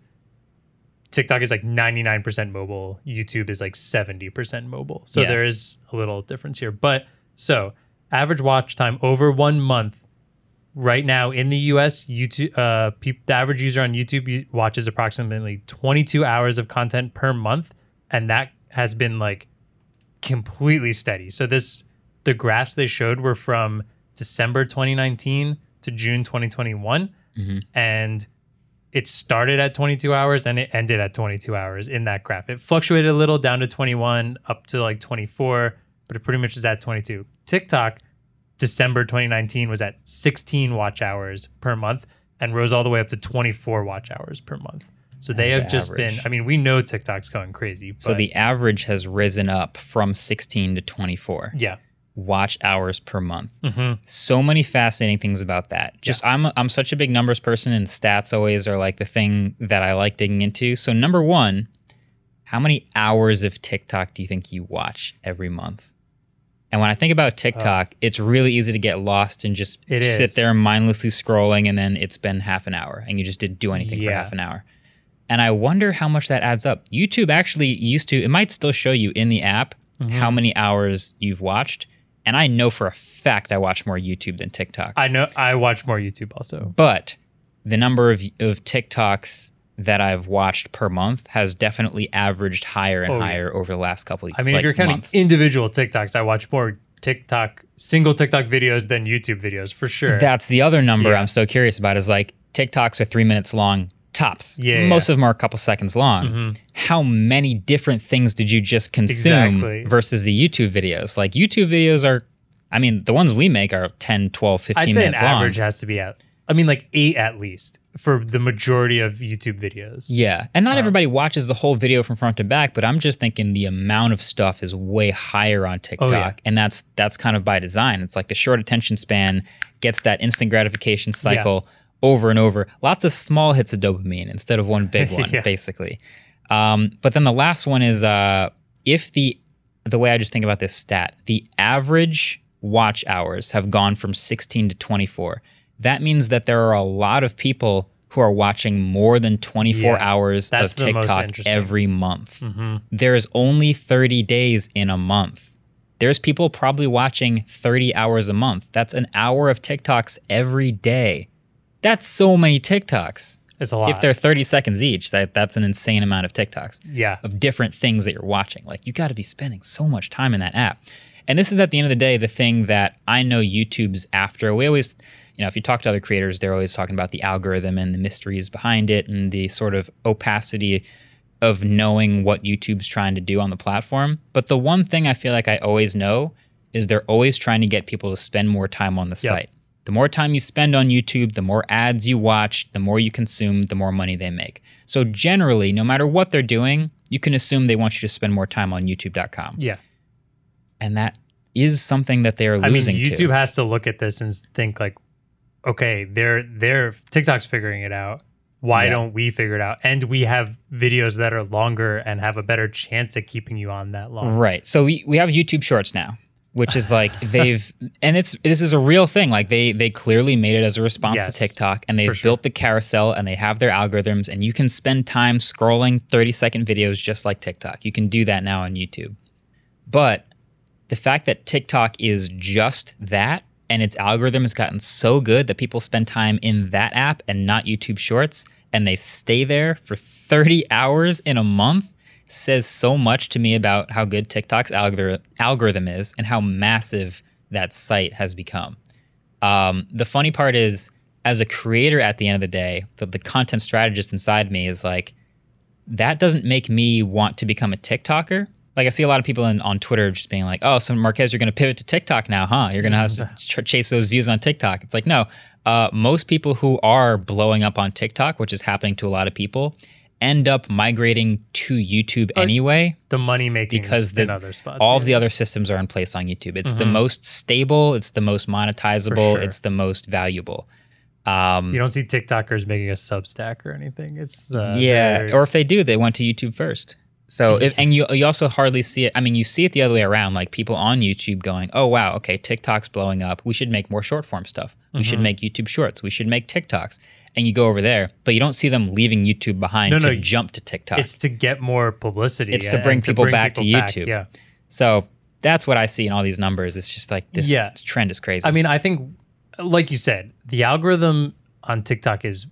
TikTok is like ninety-nine percent mobile. YouTube is like seventy percent mobile. So Yeah. there is a little difference here. But so average watch time over one month right now in the U S, YouTube, uh, peop the average user on YouTube u- watches approximately twenty-two hours of content per month. And that has been like completely steady. So this, the graphs they showed were from December twenty nineteen to June twenty twenty-one. Mm-hmm. And it started at twenty-two hours and it ended at twenty-two hours in that graph. It fluctuated a little down to twenty-one, up to like twenty-four, but it pretty much is at twenty-two. TikTok, December twenty nineteen was at sixteen watch hours per month and rose all the way up to twenty-four watch hours per month. So they That's have just average. been, I mean, we know TikTok's going crazy. But So the average has risen up from sixteen to twenty-four yeah. watch hours per month. Mm-hmm. So many fascinating things about that. Just I'm I'm such a big numbers person, and stats always are like the thing that I like digging into. So number one, how many hours of TikTok do you think you watch every month? And when I think about TikTok, it's really easy to get lost and just It sit is. there mindlessly scrolling, and then it's been half an hour and you just didn't do anything for Yeah. half an hour. And I wonder how much that adds up. YouTube actually used to, it might still show you in the app Mm-hmm. how many hours you've watched. And I know for a fact I watch more YouTube than TikTok. I know I watch more YouTube also. But the number of, of TikToks that I've watched per month has definitely averaged higher and Oh, yeah. higher over the last couple of I mean, like, if you're counting months. individual TikToks, I watch more TikTok, single TikTok videos than YouTube videos for sure. That's the other number Yeah. I'm so curious about is like TikToks are three minutes long tops. Yeah, yeah. Most of them are a couple seconds long. Mhm. How many different things did you just consume Exactly. versus the YouTube videos? Like YouTube videos are, I mean, the ones we make are ten, twelve, fifteen I'd say an minutes long. average has to be at, I mean, like eight at least for the majority of YouTube videos. Yeah. And not everybody watches the whole video from front to back, but I'm just thinking the amount of stuff is way higher on TikTok. Oh, yeah. And that's that's kind of by design. It's like the short attention span gets that instant gratification cycle over and over. Lots of small hits of dopamine instead of one big one, Yeah. basically. Um, but then the last one is uh, if the the way I just think about this stat, the average watch hours have gone from sixteen to twenty-four. That means that there are a lot of people who are watching more than twenty-four Yeah, hours that's of the most TikTok interesting. every month. Mm-hmm. There's only thirty days in a month. There's people probably watching thirty hours a month. That's an hour of TikToks every day. That's so many TikToks. It's a lot. If they're thirty seconds each, that, that's an insane amount of TikToks yeah. of different things that you're watching. Like, you got to be spending so much time in that app. And this is, at the end of the day, the thing that I know YouTube's after. We always, you know, if you talk to other creators, they're always talking about the algorithm and the mysteries behind it and the sort of opacity of knowing what YouTube's trying to do on the platform. But the one thing I feel like I always know is they're always trying to get people to spend more time on the Yep. site. The more time you spend on YouTube, the more ads you watch, the more you consume, the more money they make. So generally, no matter what they're doing, you can assume they want you to spend more time on YouTube dot com. Yeah. And that is something that they are I mean, losing YouTube to. has to look at this and think like, okay, they're they're TikTok's figuring it out. Why Yeah. don't we figure it out? And we have videos that are longer and have a better chance at keeping you on that long. Right. So we, we have YouTube Shorts now, which is like they've and it's this is a real thing. Like they they clearly made it as a response Yes, to TikTok, and they've for sure. built the carousel and they have their algorithms, and you can spend time scrolling thirty second videos just like TikTok. You can do that now on YouTube. But the fact that TikTok is just that and its algorithm has gotten so good that people spend time in that app and not YouTube Shorts, and they stay there for thirty hours in a month says so much to me about how good TikTok's algor- algorithm is and how massive that site has become. Um, the funny part is, as a creator at the end of the day, the, the content strategist inside me is like, that doesn't make me want to become a TikToker. Like I see a lot of people in, on Twitter just being like, oh, so Marquez, you're going to pivot to TikTok now, huh? You're going to have to ch- chase those views on TikTok. It's like, no, uh, most people who are blowing up on TikTok, which is happening to a lot of people, end up migrating to YouTube anyway The money making because in the, other spots. all yeah. of the other systems are in place on YouTube. It's the most stable, it's the most monetizable, sure. it's the most valuable. Um, You don't see TikTokers making a Substack or anything. It's the yeah, very- or if they do, they went to YouTube first. So, if, and you you also hardly see it. I mean, you see it the other way around, like people on YouTube going, "Oh wow, okay, TikTok's blowing up. We should make more short form stuff. We should make YouTube Shorts. We should make TikToks." And you go over there, but you don't see them leaving YouTube behind No, to no, jump to TikTok. it's to get more publicity. It's to and bring people back to back, YouTube. Yeah. So that's what I see in all these numbers. It's just like this Yeah. trend is crazy. I mean, I think, like you said, the algorithm on TikTok is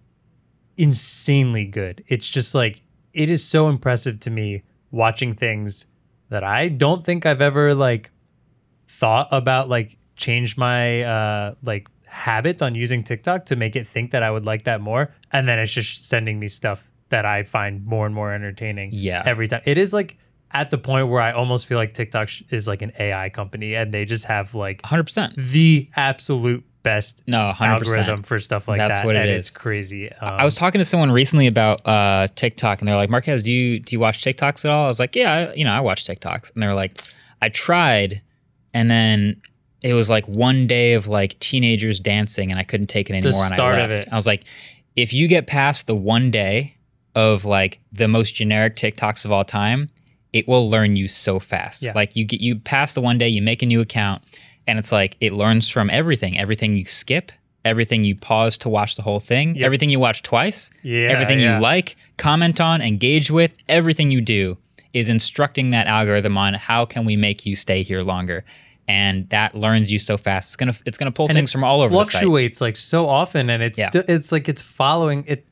insanely good. It's just like, it is so impressive to me watching things that I don't think I've ever like thought about, like change my uh like habits on using TikTok to make it think that I would like that more. And then it's just sending me stuff that I find more and more entertaining Yeah. every time. It is like at the point where I almost feel like TikTok sh- is like an A I company and they just have like one hundred percent. the absolute best No, one hundred percent. algorithm for stuff like That's that. what it and is. It's crazy. Um, I was talking to someone recently about uh, TikTok, and they're like, "Marquez, do you do you watch TikToks at all?" I was like, "Yeah, I, you know, I watch TikToks." And they're like, "I tried, and then it was like one day of like teenagers dancing, and I couldn't take it anymore, and I start of left." it. I was like, "If you get past the one day of like the most generic TikToks of all time, it will learn you so fast. Yeah. Like you get you pass the one day, you make a new account, and it's like it learns from everything, everything you skip." Everything you pause to watch the whole thing, Yep. everything you watch twice, Yeah, everything yeah. you like, comment on, engage with, everything you do is instructing that algorithm on how can we make you stay here longer. And that learns you so fast. It's gonna it's gonna pull and things it from all over the site. fluctuates like so often, and it's Yeah. sti- it's like it's following it.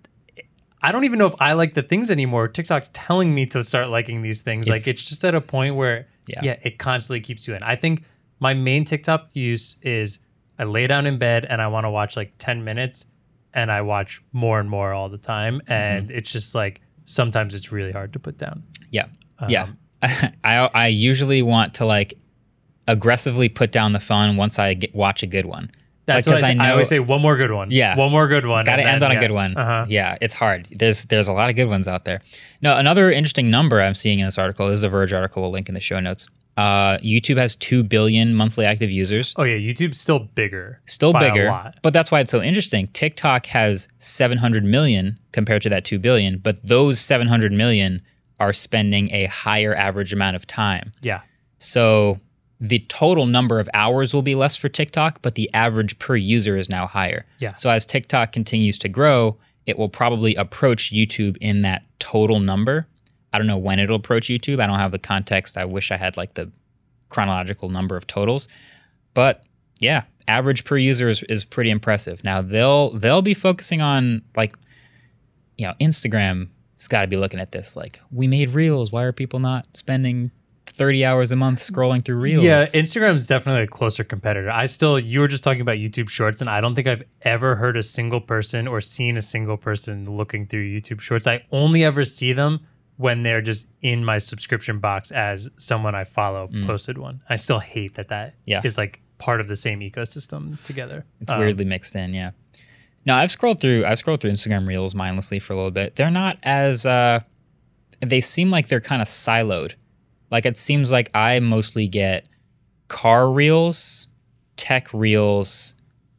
I don't even know if I like the things anymore. TikTok's telling me to start liking these things. It's- like it's just at a point where Yeah. yeah, it constantly keeps you in. I think my main TikTok use is I lay down in bed and I want to watch like ten minutes, and I watch more and more all the time, Mm-hmm. and it's just like sometimes it's really hard to put down. Yeah. Yeah. Um, I I usually want to like aggressively put down the phone once I get, watch a good one. That's Because what I, say. I I know- always say one more good one. Yeah. one more good one. Got to and end then, on a yeah. good one. Uh-huh. Yeah, it's hard. There's there's a lot of good ones out there. Now, another interesting number I'm seeing in this article, this is a Verge article, we'll link in the show notes. Uh, YouTube has two billion monthly active users. Oh yeah, YouTube's still bigger. Still by a bigger, lot. but that's why it's so interesting. TikTok has seven hundred million compared to that two billion, but those seven hundred million are spending a higher average amount of time. Yeah. So the total number of hours will be less for TikTok, but the average per user is now higher. Yeah. So as TikTok continues to grow, it will probably approach YouTube in that total number. I don't know when it'll approach YouTube. I don't have the context. I wish I had like the chronological number of totals. But yeah, average per user is, is pretty impressive. Now they'll they'll be focusing on like, you know, Instagram has got to be looking at this like, we made Reels. Why are people not spending thirty hours a month scrolling through Reels? Yeah, Instagram's definitely a closer competitor. I still, you were just talking about YouTube Shorts, and I don't think I've ever heard a single person or seen a single person looking through YouTube Shorts. I only ever see them when they're just in my subscription box as someone I follow posted one. I still hate that that Yeah. is like part of the same ecosystem together. It's Um, weirdly mixed in, yeah. No, I've scrolled through I've scrolled through Instagram Reels mindlessly for a little bit. They're not as uh they seem like they're kind of siloed. Like it seems like I mostly get car reels, tech reels,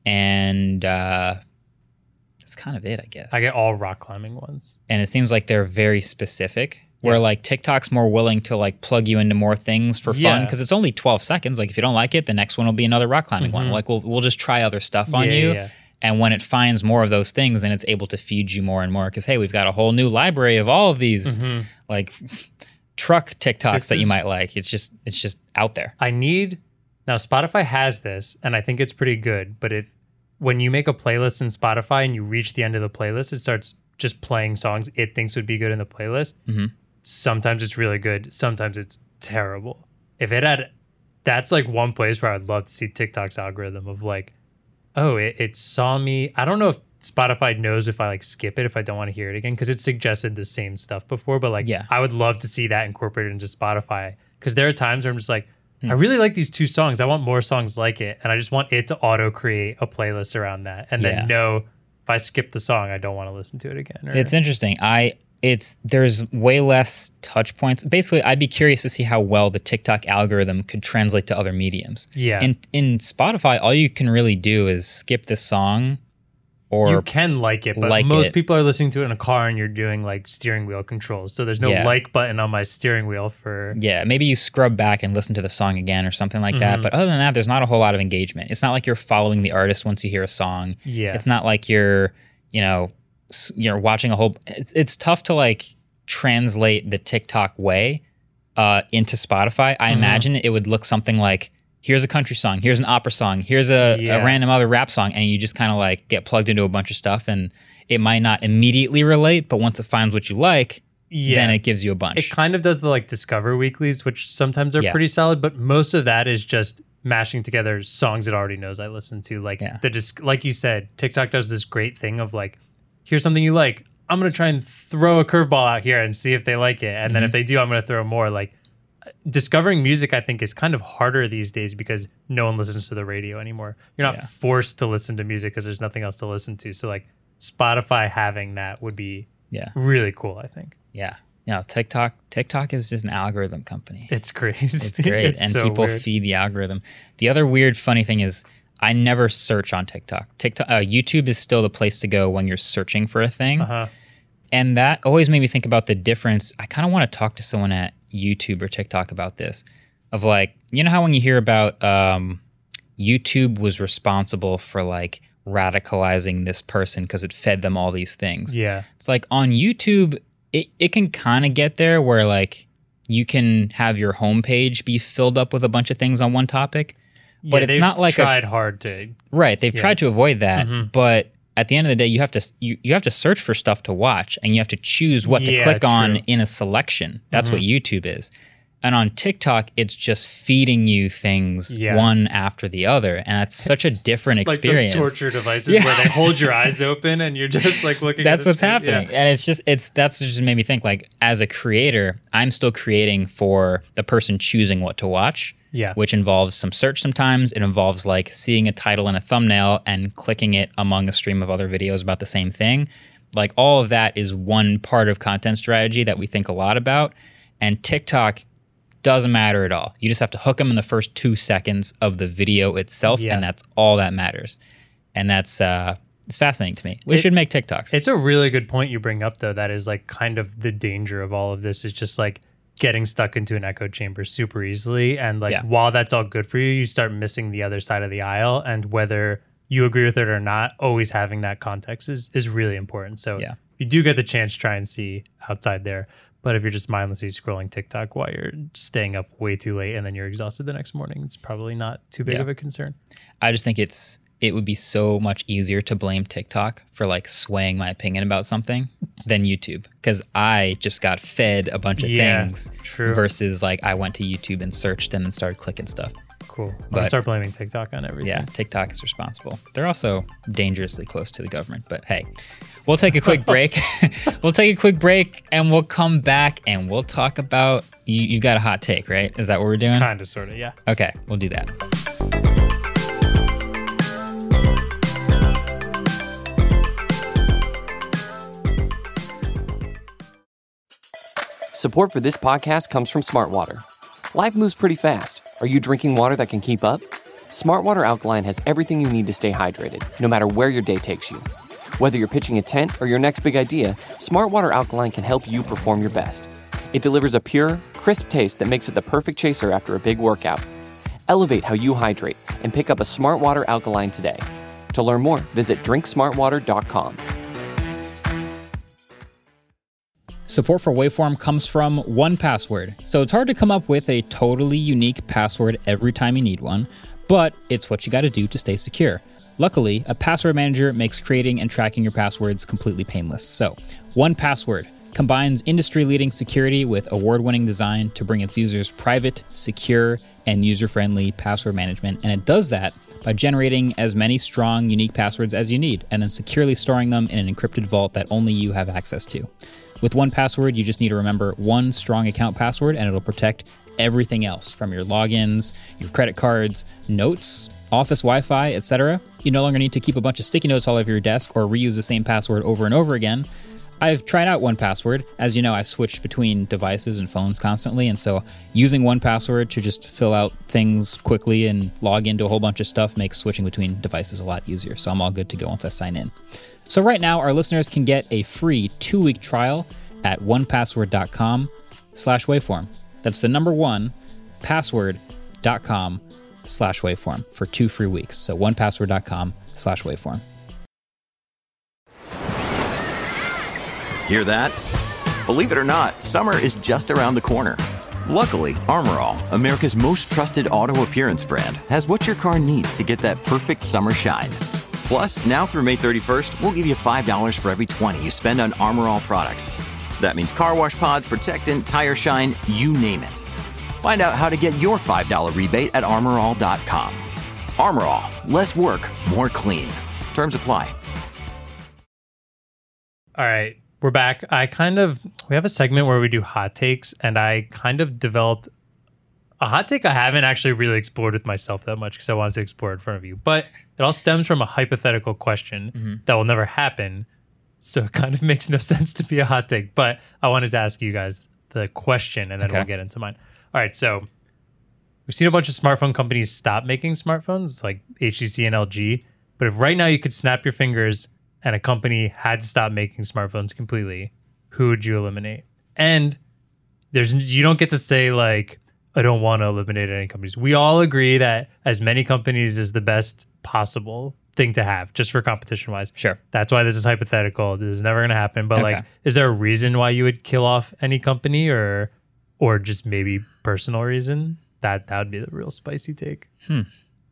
and uh, that's kind of it, I guess. I get all rock climbing ones. And it seems like they're very specific. Where Yeah. like TikTok's more willing to like plug you into more things for fun Yeah. because it's only twelve seconds. Like if you don't like it, the next one will be another rock climbing one. Like we'll we'll just try other stuff on Yeah, you. yeah. And when it finds more of those things, then it's able to feed you more and more. Because hey, we've got a whole new library of all of these like truck TikToks This that you is- might like. It's just it's just out there. I need now Spotify has this, and I think it's pretty good. But if when you make a playlist in Spotify and you reach the end of the playlist, it starts just playing songs it thinks would be good in the playlist. Mm-hmm. Sometimes it's really good. Sometimes it's terrible. If it had, that's like one place where I'd love to see TikTok's algorithm of like, oh, it, it saw me. I don't know if Spotify knows if I like skip it if I don't want to hear it again because it suggested the same stuff before. But like, Yeah. I would love to see that incorporated into Spotify because there are times where I'm just like, I really like these two songs. I want more songs like it, and I just want it to auto create a playlist around that, and Yeah. then know if I skip the song, I don't want to listen to it again. Or, It's interesting. I it's there's way less touch points. Basically, I'd be curious to see how well the TikTok algorithm could translate to other mediums. Yeah. In in Spotify, all you can really do is skip the song or you can like it, but like most it. people are listening to it in a car and you're doing like steering wheel controls. So there's no Yeah. like button on my steering wheel for. yeah, maybe you scrub back and listen to the song again or something like Mm-hmm. that. But other than that, there's not a whole lot of engagement. It's not like you're following the artist once you hear a song. Yeah. It's not like you're, you know, s- you're watching a whole. It's it's tough to like translate the TikTok way uh, into Spotify. I Mm-hmm. imagine it would look something like, here's a country song, here's an opera song, here's a, Yeah. a random other rap song, and you just kind of like get plugged into a bunch of stuff, and it might not immediately relate, but once it finds what you like, Yeah. then it gives you a It bunch. kind of does the like Discover Weeklies, which sometimes are Yeah. pretty solid, but most of that is just mashing together songs it already knows I listen to. Like Yeah. the disc, like you said, TikTok does this great thing of like, here's something you like. I'm gonna try and throw a curveball out here and see if they like it, and then Mm-hmm. if they do, I'm gonna throw more. Like discovering music, I think, is kind of harder these days because no one listens to the radio anymore. You're not Yeah. forced to listen to music because there's nothing else to listen to. So like Spotify having that would be yeah, really cool. I think yeah. You know, TikTok TikTok is just an algorithm company. it's crazy. It's great, It's and so people weird. feed the algorithm. The other weird, funny thing is, I never search on TikTok. TikTok, uh, YouTube is still the place to go when you're searching for a thing, Uh-huh. and that always made me think about the difference. I kind of want to talk to someone at YouTube or TikTok about this, of like, you know how when you hear about um, YouTube was responsible for like radicalizing this person because it fed them all these things. Yeah. It's like on YouTube, it, it can kind of get there where like you can have your homepage be filled up with a bunch of things on one topic, but Yeah, it's they've not like a, tried hard to. right. They've tried to avoid that, Mm-hmm. but at the end of the day, you have to you, you have to search for stuff to watch, and you have to choose what to Yeah, click on true. Mm-hmm. in a selection. That's what YouTube is. And on TikTok, it's just feeding you things Yeah. one after the other, and that's such a different Like experience. those torture devices Yeah. where they hold your eyes open and you're just like looking. That's at the what's screen. happening, Yeah. and it's just it's that's what just made me think, like, as a creator, I'm still creating for the person choosing what to watch. Yeah. Which involves some search sometimes. It involves like seeing a title and a thumbnail and clicking it among a stream of other videos about the same thing. Like, all of that is one part of content strategy that we think a lot about. And TikTok doesn't matter at all. You just have to hook them in the first two seconds of the video itself, Yeah. and that's all that matters. And that's uh, it's fascinating to me. We It- should make TikToks. It's a really good point you bring up, though. That is like kind of the danger of all of this is just like getting stuck into an echo chamber super easily. And like, Yeah. while that's all good for you, you start missing the other side of the aisle. And whether you agree with it or not, always having that context is, is really important. So Yeah. if you do get the chance, try and see outside there. But if you're just mindlessly scrolling TikTok while you're staying up way too late and then you're exhausted the next morning, it's probably not too big Yeah. of a concern. I just think it's it would be so much easier to blame TikTok for like swaying my opinion about something than YouTube, because I just got fed a bunch of Yeah, things true. versus like I went to YouTube and searched and then started clicking stuff. Cool. I'm But- gonna start blaming TikTok on everything. Yeah, TikTok is responsible. They're also dangerously close to the government, but hey, we'll take a quick break. We'll take a quick break and we'll come back and we'll talk about you, you got a hot take, right? Is that what we're doing? Kind of, sort of, yeah. Okay, we'll do that. Support for this podcast comes from Smart Water. Life moves pretty fast. Are you drinking water that can keep up? Smartwater Alkaline has everything you need to stay hydrated, no matter where your day takes you. Whether you're pitching a tent or your next big idea, Smartwater Alkaline can help you perform your best. It delivers a pure, crisp taste that makes it the perfect chaser after a big workout. Elevate how you hydrate and pick up a Smartwater Alkaline today. To learn more, visit drink smartwater dot com. Support for Waveform comes from one Password. So it's hard to come up with a totally unique password every time you need one, but it's what you got to do to stay secure. Luckily, a password manager makes creating and tracking your passwords completely painless. So, one Password combines industry-leading security with award-winning design to bring its users private, secure, and user-friendly password management, and it does that by generating as many strong, unique passwords as you need, and then securely storing them in an encrypted vault that only you have access to. With one Password, you just need to remember one strong account password, and it'll protect everything else from your logins, your credit cards, notes, office Wi-Fi, et cetera. You no longer need to keep a bunch of sticky notes all over your desk or reuse the same password over and over again. I've tried out one Password. As you know, I switch between devices and phones constantly, and so using one Password to just fill out things quickly and log into a whole bunch of stuff makes switching between devices a lot easier, so I'm all good to go once I sign in. So right now, our listeners can get a free two-week trial at one password dot com slash waveform. That's the number one, password dot com slash waveform for two free weeks. So one password dot com slash waveform. Hear that? Believe it or not, summer is just around the corner. Luckily, Armor All, America's most trusted auto appearance brand, has what your car needs to get that perfect summer shine. Plus, now through May thirty-first, we'll give you five dollars for every twenty dollars you spend on Armor All products. That means car wash pods, protectant, tire shine, you name it. Find out how to get your five dollars rebate at armor all dot com. Armor All, less work, more clean. Terms apply. All right, we're back. I kind of, we have a segment where we do hot takes, and I kind of developed a hot take I haven't actually really explored with myself that much because I wanted to explore it in front of you. But it all stems from a hypothetical question mm-hmm. that will never happen. So it kind of makes no sense to be a hot take. But I wanted to ask you guys the question, and then okay. we'll get into mine. All right, so we've seen a bunch of smartphone companies stop making smartphones, like H T C and L G. But if right now you could snap your fingers and a company had to stop making smartphones completely, who would you eliminate? And there's you don't get to say, like, I don't want to eliminate any companies. We all agree that as many companies is the best possible thing to have, just for competition wise. Sure. That's why this is hypothetical. This is never going to happen. But okay. like, is there a reason why you would kill off any company, or or just maybe personal reason? That that would be the real spicy take. Hmm.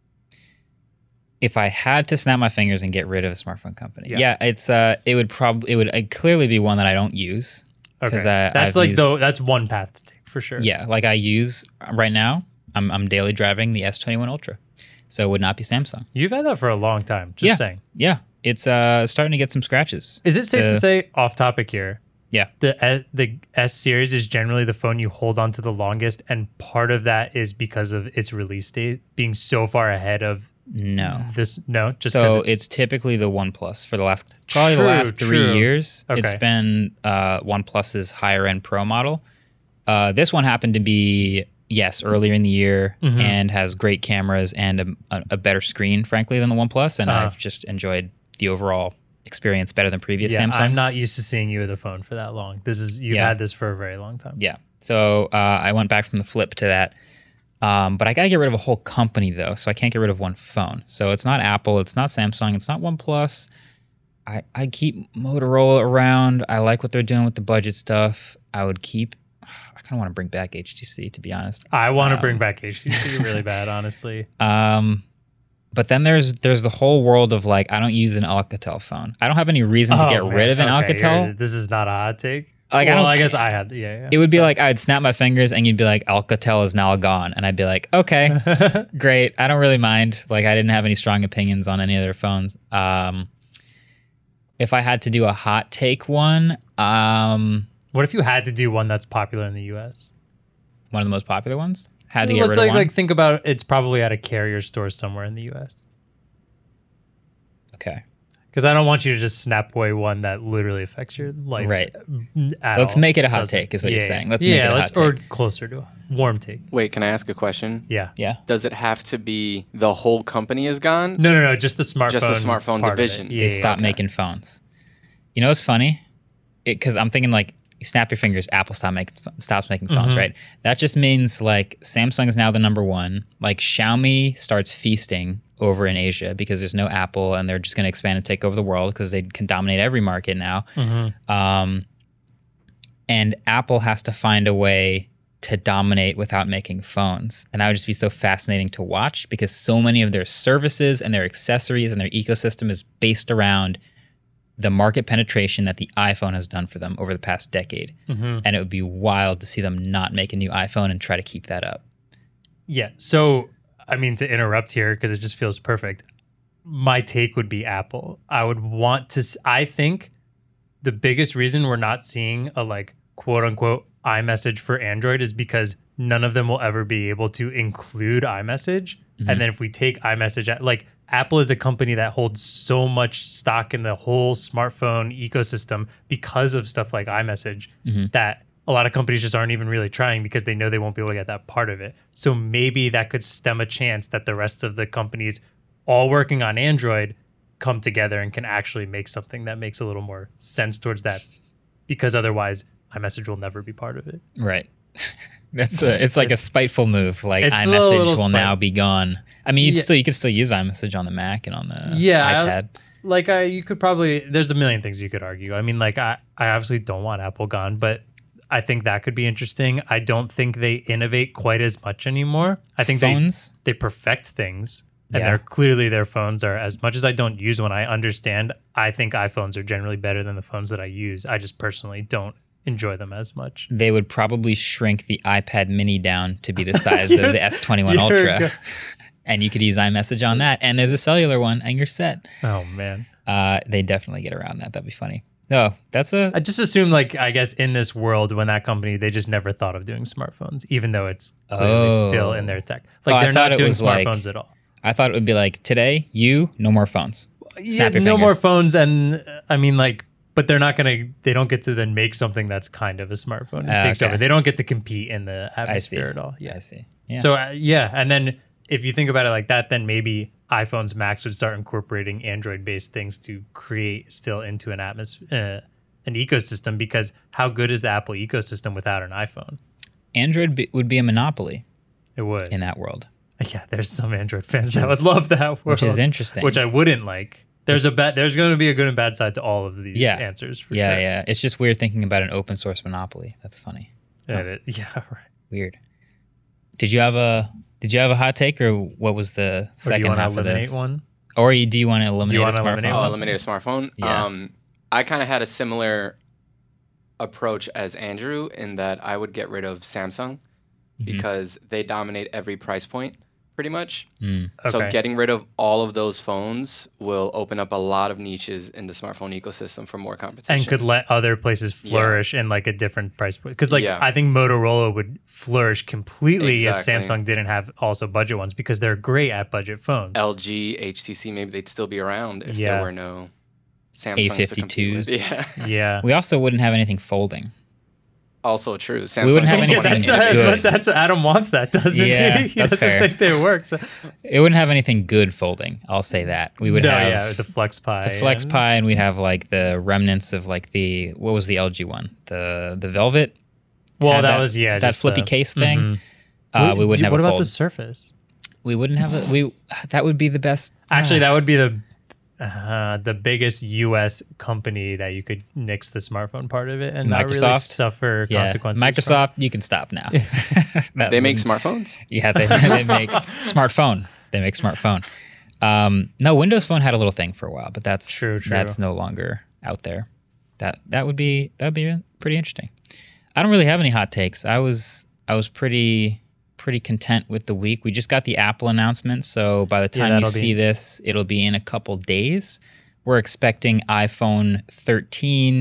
If I had to snap my fingers and get rid of a smartphone company, yeah, yeah it's uh, it would probably it would uh, clearly be one that I don't use. Okay, I, that's I've like used, the that's one path to take for sure. Yeah, like I use right now. I'm I'm daily driving the S twenty-one Ultra, so it would not be Samsung. You've had that for a long time. Just yeah. saying. Yeah, it's uh starting to get some scratches. Is it safe uh, to say, off topic here? Yeah, the the S series is generally the phone you hold on to the longest, and part of that is because of its release date being so far ahead of. No. This no, just so it's, it's typically the OnePlus for the last probably true, the last three true. years. Okay. It's been uh, OnePlus's higher end Pro model. Uh, this one happened to be yes earlier in the year mm-hmm. and has great cameras and a, a, a better screen, frankly, than the OnePlus. And uh-huh. I've just enjoyed the overall experience better than previous yeah, Samsungs. I'm not used to seeing you with a phone for that long. This is you've yeah. had this for a very long time. Yeah. So uh, I went back from the Flip to that. Um, but I got to get rid of a whole company, though, so I can't get rid of one phone. So it's not Apple, it's not Samsung, it's not OnePlus. I, I keep Motorola around. I like what they're doing with the budget stuff. I would keep... I kind of want to bring back H T C, to be honest. I want to um, bring back H T C really bad, honestly. Um, But then there's there's the whole world of, like, I don't use an Alcatel phone. I don't have any reason to oh, get man. rid of an okay, Alcatel. This is not a hot take. Like, well, I, I guess I had, yeah, yeah. It would be so. like I'd snap my fingers and you'd be like, Alcatel is now gone. And I'd be like, okay, great. I don't really mind. Like, I didn't have any strong opinions on any of their phones. Um, if I had to do a hot take one. Um, what if you had to do one that's popular in the U S? One of the most popular ones? Had to well, get let's rid like, of one? like think about it. It's probably at a carrier store somewhere in the U S. Okay. Because I don't want you to just snap away one that literally affects your life. Right. At Let's all. make it a hot Doesn't- take is what yeah, you're saying. yeah. Let's yeah, make it a let's, hot or take. closer to a warm take. Wait, can I ask a question? Yeah. Yeah. Does it have to be the whole company is gone? No, no, no. Just the smartphone. Just the smartphone part of it. division. Yeah, They yeah, stopped okay. making phones. You know what's funny? Because I'm thinking like, snap your fingers, Apple stop making, stops making phones, Mm-hmm. right? That just means like Samsung is now the number one. Like Xiaomi starts feasting over in Asia because there's no Apple and they're just going to expand and take over the world because they can dominate every market now. Mm-hmm. Um, and Apple has to find a way to dominate without making phones. And that would just be so fascinating to watch because so many of their services and their accessories and their ecosystem is based around the market penetration that the iPhone has done for them over the past decade. Mm-hmm. And it would be wild to see them not make a new iPhone and try to keep that up. Yeah. So, I mean, to interrupt here because it just feels perfect. My take would be Apple. I would want to, s- I think the biggest reason we're not seeing a like quote unquote iMessage for Android is because none of them will ever be able to include iMessage. Mm-hmm. And then if we take iMessage, at- like Apple is a company that holds so much stock in the whole smartphone ecosystem because of stuff like iMessage Mm-hmm. that a lot of companies just aren't even really trying because they know they won't be able to get that part of it. So maybe that could stem a chance that the rest of the companies all working on Android come together and can actually make something that makes a little more sense towards that, because otherwise iMessage will never be part of it. Right. That's a, it's like a spiteful move. Like It's a iMessage little will spite- now be gone. I mean, you'd Yeah. still you can still use iMessage on the Mac and on the Yeah, I- iPad. Like I, you could probably, there's a million things you could argue. I mean, like I, I obviously don't want Apple gone, but I think that could be interesting. I don't think they innovate quite as much anymore. I think Phones? they they perfect things, and Yeah. they're clearly their phones are, as much as I don't use one, I understand. I think iPhones are generally better than the phones that I use. I just personally don't enjoy them as much. They would probably shrink the iPad mini down to be the size of the S twenty-one You're Ultra. good. And you could use iMessage on that. And there's a cellular one, and you're set. Oh man. Uh, they definitely get around that. That'd be funny. No, that's a I just assume, like, I guess in this world, when that company, they just never thought of doing smartphones, even though it's clearly Oh. still in their tech. Oh, Like, I they're thought not it doing was like- smartphones at all. I thought it would be like today, you no more phones. Snap your no more fingers. phones, and uh, I mean, like, but they're not gonna. They don't get to then make something that's kind of a smartphone and Ah, takes okay. over. They don't get to compete in the I see. atmosphere at all. Yeah. I see. Yeah. So uh, yeah, and then if you think about it like that, then maybe iPhones Max would start incorporating Android-based things to create still into an atmosphere, uh, an ecosystem. Because how good is the Apple ecosystem without an iPhone? Android be, would be a monopoly It would. in that world. Yeah, there's some Android fans Which that is- would love that world, which is interesting. Which I wouldn't like. There's a bad. There's going to be a good and bad side to all of these Yeah. answers for yeah, sure. yeah. It's just weird thinking about an open source monopoly. That's funny. Yeah, it- yeah, right. Weird. Did you have a Did you have a hot take, or what was the Or do you second want to half of eliminate this? one? Or you- do you want to eliminate wanna a smartphone? eliminate Oh, one? eliminate a smartphone. Yeah. Um, I kind of had a similar approach as Andrew in that I would get rid of Samsung Mm-hmm. because they dominate every price point pretty much. Mm. So Okay. getting rid of all of those phones will open up a lot of niches in the smartphone ecosystem for more competition. And could let other places flourish in like a different price point. Because like Yeah. I think Motorola would flourish completely Exactly. if Samsung didn't have also budget ones, because they're great at budget phones. L G, H T C, maybe they'd still be around if Yeah. there were no Samsungs A to compete with. fifty-twos. Yeah, yeah. We also wouldn't have anything folding. also true. Samsung wouldn't have also anything wanted that's, to be good. that's, that's what Adam wants, that doesn't Yeah, he? He that's doesn't fair. think they work. So. It wouldn't have anything good folding. I'll say that. We would no, have yeah, the Flex Pi. the Flex and- Pi, and we'd have like the remnants of like the what was the L G one? The the Velvet. Well, Had that, was yeah, that just flippy the- case thing. Mhm. Uh, we wouldn't have What a about fold. the Surface? We wouldn't have a we. That would be the best. Actually, that would be the uh, the biggest U S company that you could nix the smartphone part of it and not really Microsoft? suffer yeah. consequences. Microsoft, you can stop now. That They make wouldn't- smartphones? Yeah, they, they make smartphone. They make smartphone. Um, no, Windows Phone had a little thing for a while, but that's True, true. that's no longer out there. That that would be that would be pretty interesting. I don't really have any hot takes. I was I was pretty pretty content with the week. We just got the Apple announcement, so by the Yeah, time you that'll be- see this, it'll be in a couple days. We're expecting iPhone thirteen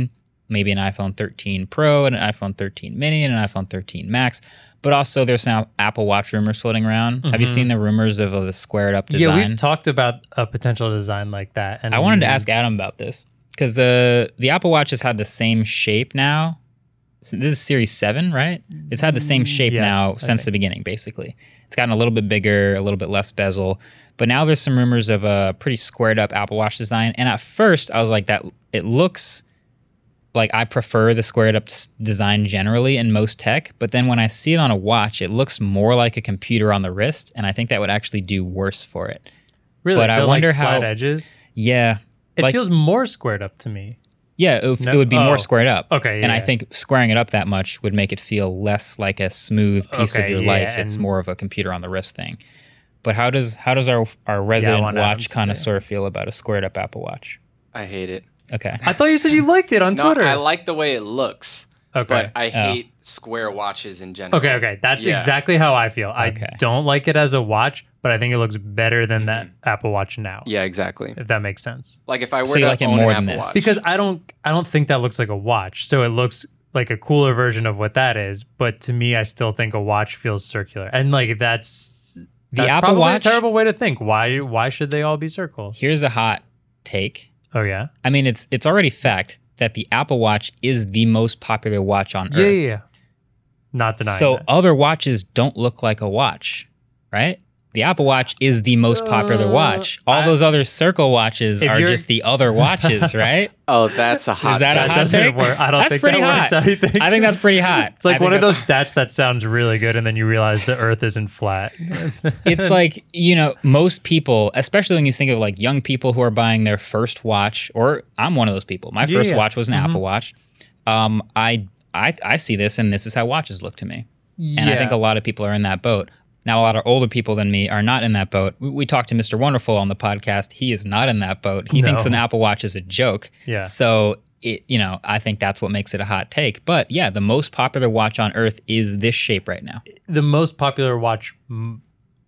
maybe an iPhone thirteen Pro and an iPhone thirteen Mini and an iPhone thirteen Max. But also there's now Apple Watch rumors floating around. Mm-hmm. Have you seen the rumors of uh, the squared up design? Yeah, we've talked about a potential design like that. And I wanted to ask Adam about this because the the Apple Watch has had the same shape now. So this is Series seven, right? It's had the same shape yes, now I since think. the beginning, basically. It's gotten a little bit bigger, a little bit less bezel. But now there's some rumors of a pretty squared up Apple Watch design. And at first, I was like, that it looks like I prefer the squared up s- design generally in most tech. But then when I see it on a watch, it looks more like a computer on the wrist. And I think that would actually do worse for it. Really? But I The, wonder like, how- flat edges? Yeah. It like- feels more squared up to me. Yeah, it, No- it would be oh. more squared up. Okay, and I yeah. think squaring it up that much would make it feel less like a smooth piece of Okay, your yeah, life. It's and- more of a computer on the wrist thing. But how does how does our our resident want Adam watch to say. connoisseur feel about a squared up Apple Watch? I hate it. Okay. I thought you said you liked it on No, Twitter. I like the way it looks, okay. but I Oh. hate square watches in general. Okay, okay. That's Yeah. exactly how I feel. I Okay. don't like it as a watch, but I think it looks better than that Mm-hmm. Apple Watch now. Yeah, exactly. If that makes sense. Like if I were So you to like it own more an than Apple this? Watch. Because I don't I don't think that looks like a watch. So it looks like a cooler version of what that is, but to me I still think a watch feels circular. And like that's The that's Apple probably Watch- a terrible way to think. Why why should they all be circles? Here's a hot take. Oh yeah. I mean, it's it's already fact that the Apple Watch is the most popular watch on Yeah, Earth. yeah, yeah. Not denying So that. other watches don't look like a watch, right? The Apple Watch is the most popular watch. All I- those other circle watches If are you're- just the other watches, right? Oh, that's a hot Is that take. a That hot doesn't take? work. I don't That's think pretty that works. hot. I think I think that's pretty hot. it's like I think one of that's- those stats that sounds really good and then you realize the earth isn't flat. It's like, you know, most people, especially when you think of like young people who are buying their first watch, or I'm one of those people. My Yeah, first yeah. watch was an Mhm. Apple Watch. Um, I, I I see this and this is how watches look to me. And I think a lot of people are in that boat. Now, a lot of older people than me are not in that boat. We, we talked to Mister Wonderful on the podcast. He is not in that boat. He No. thinks an Apple Watch is a joke. Yeah. So, it, you know, I think that's what makes it a hot take. But yeah, the most popular watch on Earth is this shape right now. the most popular watch m-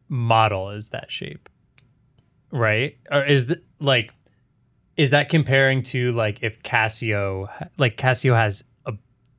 model is that shape, right? Or is the like, is that comparing to like if Casio, like Casio has a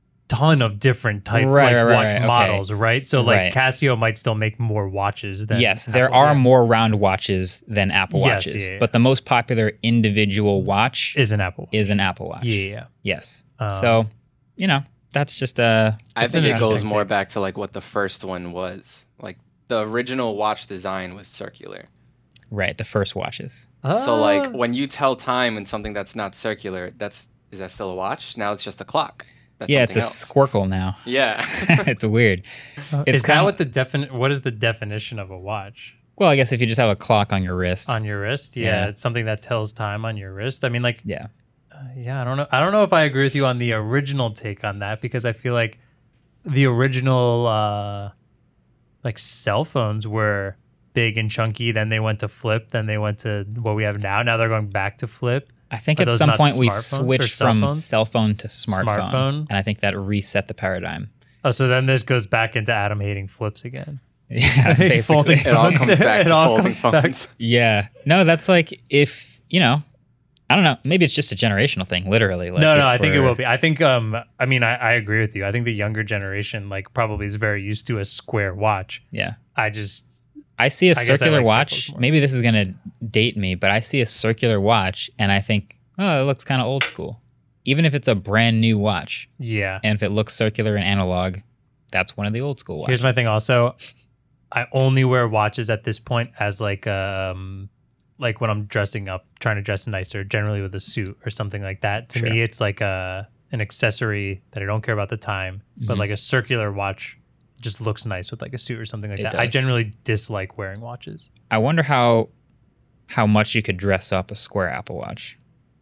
ton of different type Right, like right, right, watch right, okay. models, right? So like Right. Casio might still make more watches than Yes, there Apple, are yeah. more round watches than Apple Yes, Watches. yeah, yeah. But the most popular individual watch is an Apple. is an Apple Watch. Yeah, yeah. Yes. Um, so, you know, that's just a. I it's think an it goes interesting more take. back to like what the first one was. Like the original watch design was circular. Right, the first watches. So Uh, like when you tell time in something that's not circular, that's is that still a watch? Now it's just a clock. That's Yeah, it's a something else. squircle now. Yeah. It's weird. It's is that kinda- what the defin- What is the definition of a watch? Well, I guess if you just have a clock on your wrist. On your wrist? Yeah, Yeah. it's something that tells time on your wrist. I mean, like, yeah. yeah, I don't know. I don't know if I agree with you on the original take on that because I feel like the original, uh, like, cell phones were big and chunky. Then they went to flip. Then they went to what we have now. Now they're going back to flip. I think Are at those some not point we smartphone- or switched cell from phones? cell phone to smartphone, Smartphone? and I think that reset the paradigm. Oh, so then this goes back into Adam hating flips again. Yeah, basically. Folding It all phones. comes back It to all folding comes back. phones. Yeah. No, that's like if, you know, I don't know, maybe it's just a generational thing, literally. Like no, if no, I think it we're- will be. I think, um, I mean, I, I agree with you. I think the younger generation, like, probably is very used to a square watch. Yeah. I just, I see a I guess I circular like watch. circles more. Maybe this is going to date me, but I see a circular watch and I think, oh, it looks kind of old school. Even if it's a brand new watch yeah. and if it looks circular and analog, that's one of the old school watches. Here's my thing also. I only wear watches at this point as like um like when I'm dressing up, trying to dress nicer, generally with a suit or something like that. To Sure. me, it's like a an accessory that I don't care about the time, but Mhm. like a circular watch just looks nice with like a suit or something like It that. I does. generally dislike wearing watches. I wonder how how much you could dress up a square Apple Watch.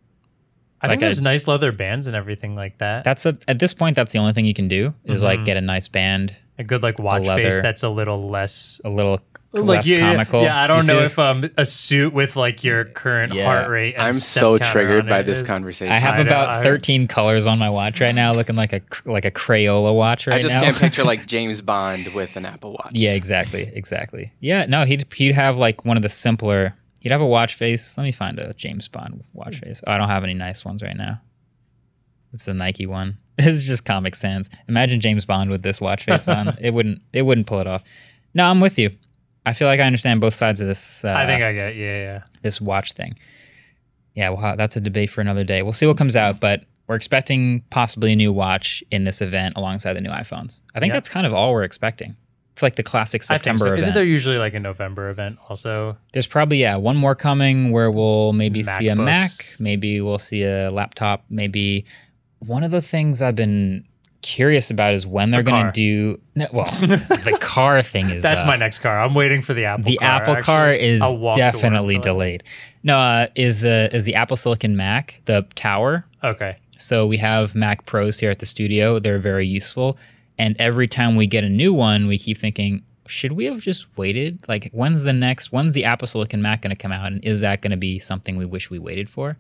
I Like think a- there's nice leather bands and everything like that. That's a, at this point, that's the only thing you can do is like Mhm. get a nice band, a good like watch leather- face that's a little less a little like less yeah, yeah, comical. Yeah, I You don't see know this? if um a suit with like your current Yeah. heart rate. And I'm step so counter triggered on by it this is- conversation. I have I know, about I- thirteen colors on my watch right now, looking like a like a Crayola watch right I just now. can't picture like James Bond with an Apple Watch. Yeah, exactly, exactly. Yeah, no, he'd he'd have like one of the simpler. He'd have a watch face. Let me find a James Bond watch face. Oh, I don't have any nice ones right now. It's a Nike one. It's just Comic Sans. Imagine James Bond with this watch face on. It wouldn't. It wouldn't pull it off. No, I'm with you. I feel like I understand both sides of this. Uh, I think I get. Yeah, yeah. This watch thing. Yeah, well, that's a debate for another day. We'll see what comes out, but we're expecting possibly a new watch in this event alongside the new iPhones. I think Yep. that's kind of all we're expecting. It's like the classic I think September so. event. Isn't there usually like a November event also? There's probably, yeah, one more coming where we'll maybe see a Mac, MacBooks. maybe we'll see a laptop, maybe one of the things I've been curious about is when they're The going car. to do, no, well, the car thing is, That's uh, my next car. I'm waiting for the Apple the car. Apple actually. car is I'll walk to work definitely till I- delayed. No, uh, is the is the Apple Silicon Mac, the tower. Okay. So we have Mac Pros here at the studio. They're very useful. And every time we get a new one, we keep thinking, should we have just waited? Like, when's the next, when's the Apple Silicon Mac going to come out? And is that going to be something we wish we waited for?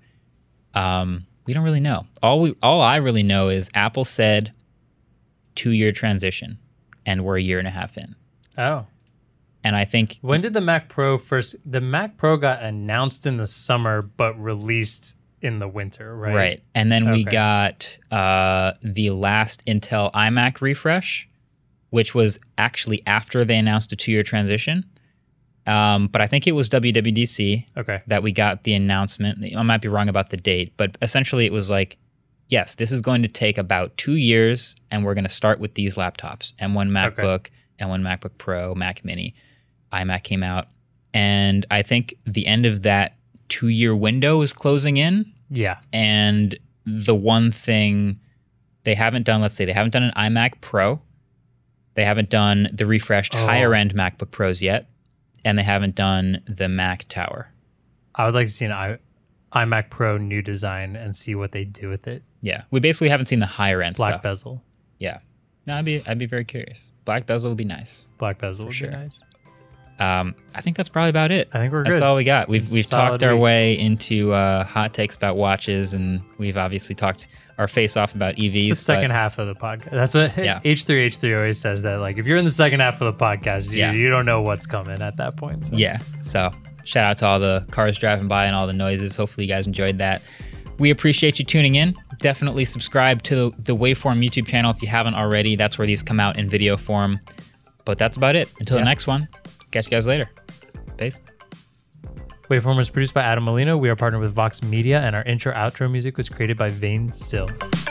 Um, we don't really know. All we, all I really know is Apple said two-year transition, and we're a year and a half in. Oh. And I think When did the Mac Pro first? The Mac Pro got announced in the summer, but released in the winter, right? right. And then we Okay. got uh, the last Intel iMac refresh, which was actually after they announced a two-year transition. Um, but I think it was W W D C Okay. that we got the announcement. I might be wrong about the date, but essentially it was like, yes, this is going to take about two years, and we're going to start with these laptops. M one MacBook, M one MacBook Pro, Mac Mini, iMac came out. And I think the end of that two-year window is closing in. Yeah. And the one thing they haven't done, let's say they haven't done an iMac Pro. They haven't done the refreshed Oh. higher-end MacBook Pros yet. And they haven't done the Mac Tower. I would like to see an I, iMac Pro new design and see what they do with it. Yeah. We basically haven't seen the higher-end Black stuff. bezel. Yeah. No, I'd be, I'd be very curious. Black bezel would be nice. Black bezel would sure. be nice. Um, I think that's probably about it. I think we're That's good. all we got. We've we've Solid talked our week. way into uh, hot takes about watches, and we've obviously talked our face off about E Vs. The second but half of the podcast. That's what Yeah. H three H three always says, that like if you're in the second half of the podcast, you, Yeah. you don't know what's coming at that point. So. Yeah. So shout out to all the cars driving by and all the noises. Hopefully you guys enjoyed that. We appreciate you tuning in. Definitely subscribe to the Waveform YouTube channel if you haven't already. That's where these come out in video form. But that's about it. Until Yeah. the next one. Catch you guys later. Peace. Waveform was produced by Adam Molino. We are partnered with Vox Media, and our intro outro music was created by Vane Sill.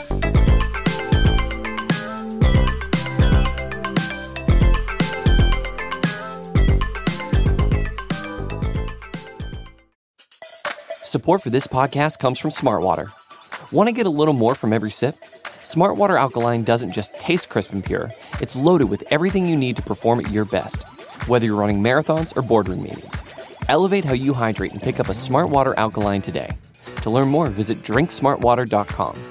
Support for this podcast comes from Smartwater. Want to get a little more from every sip? Smartwater Alkaline doesn't just taste crisp and pure, it's loaded with everything you need to perform at your best. Whether you're running marathons or boardroom meetings, elevate how you hydrate and pick up a Smartwater Alkaline today. To learn more, visit drink smart water dot com.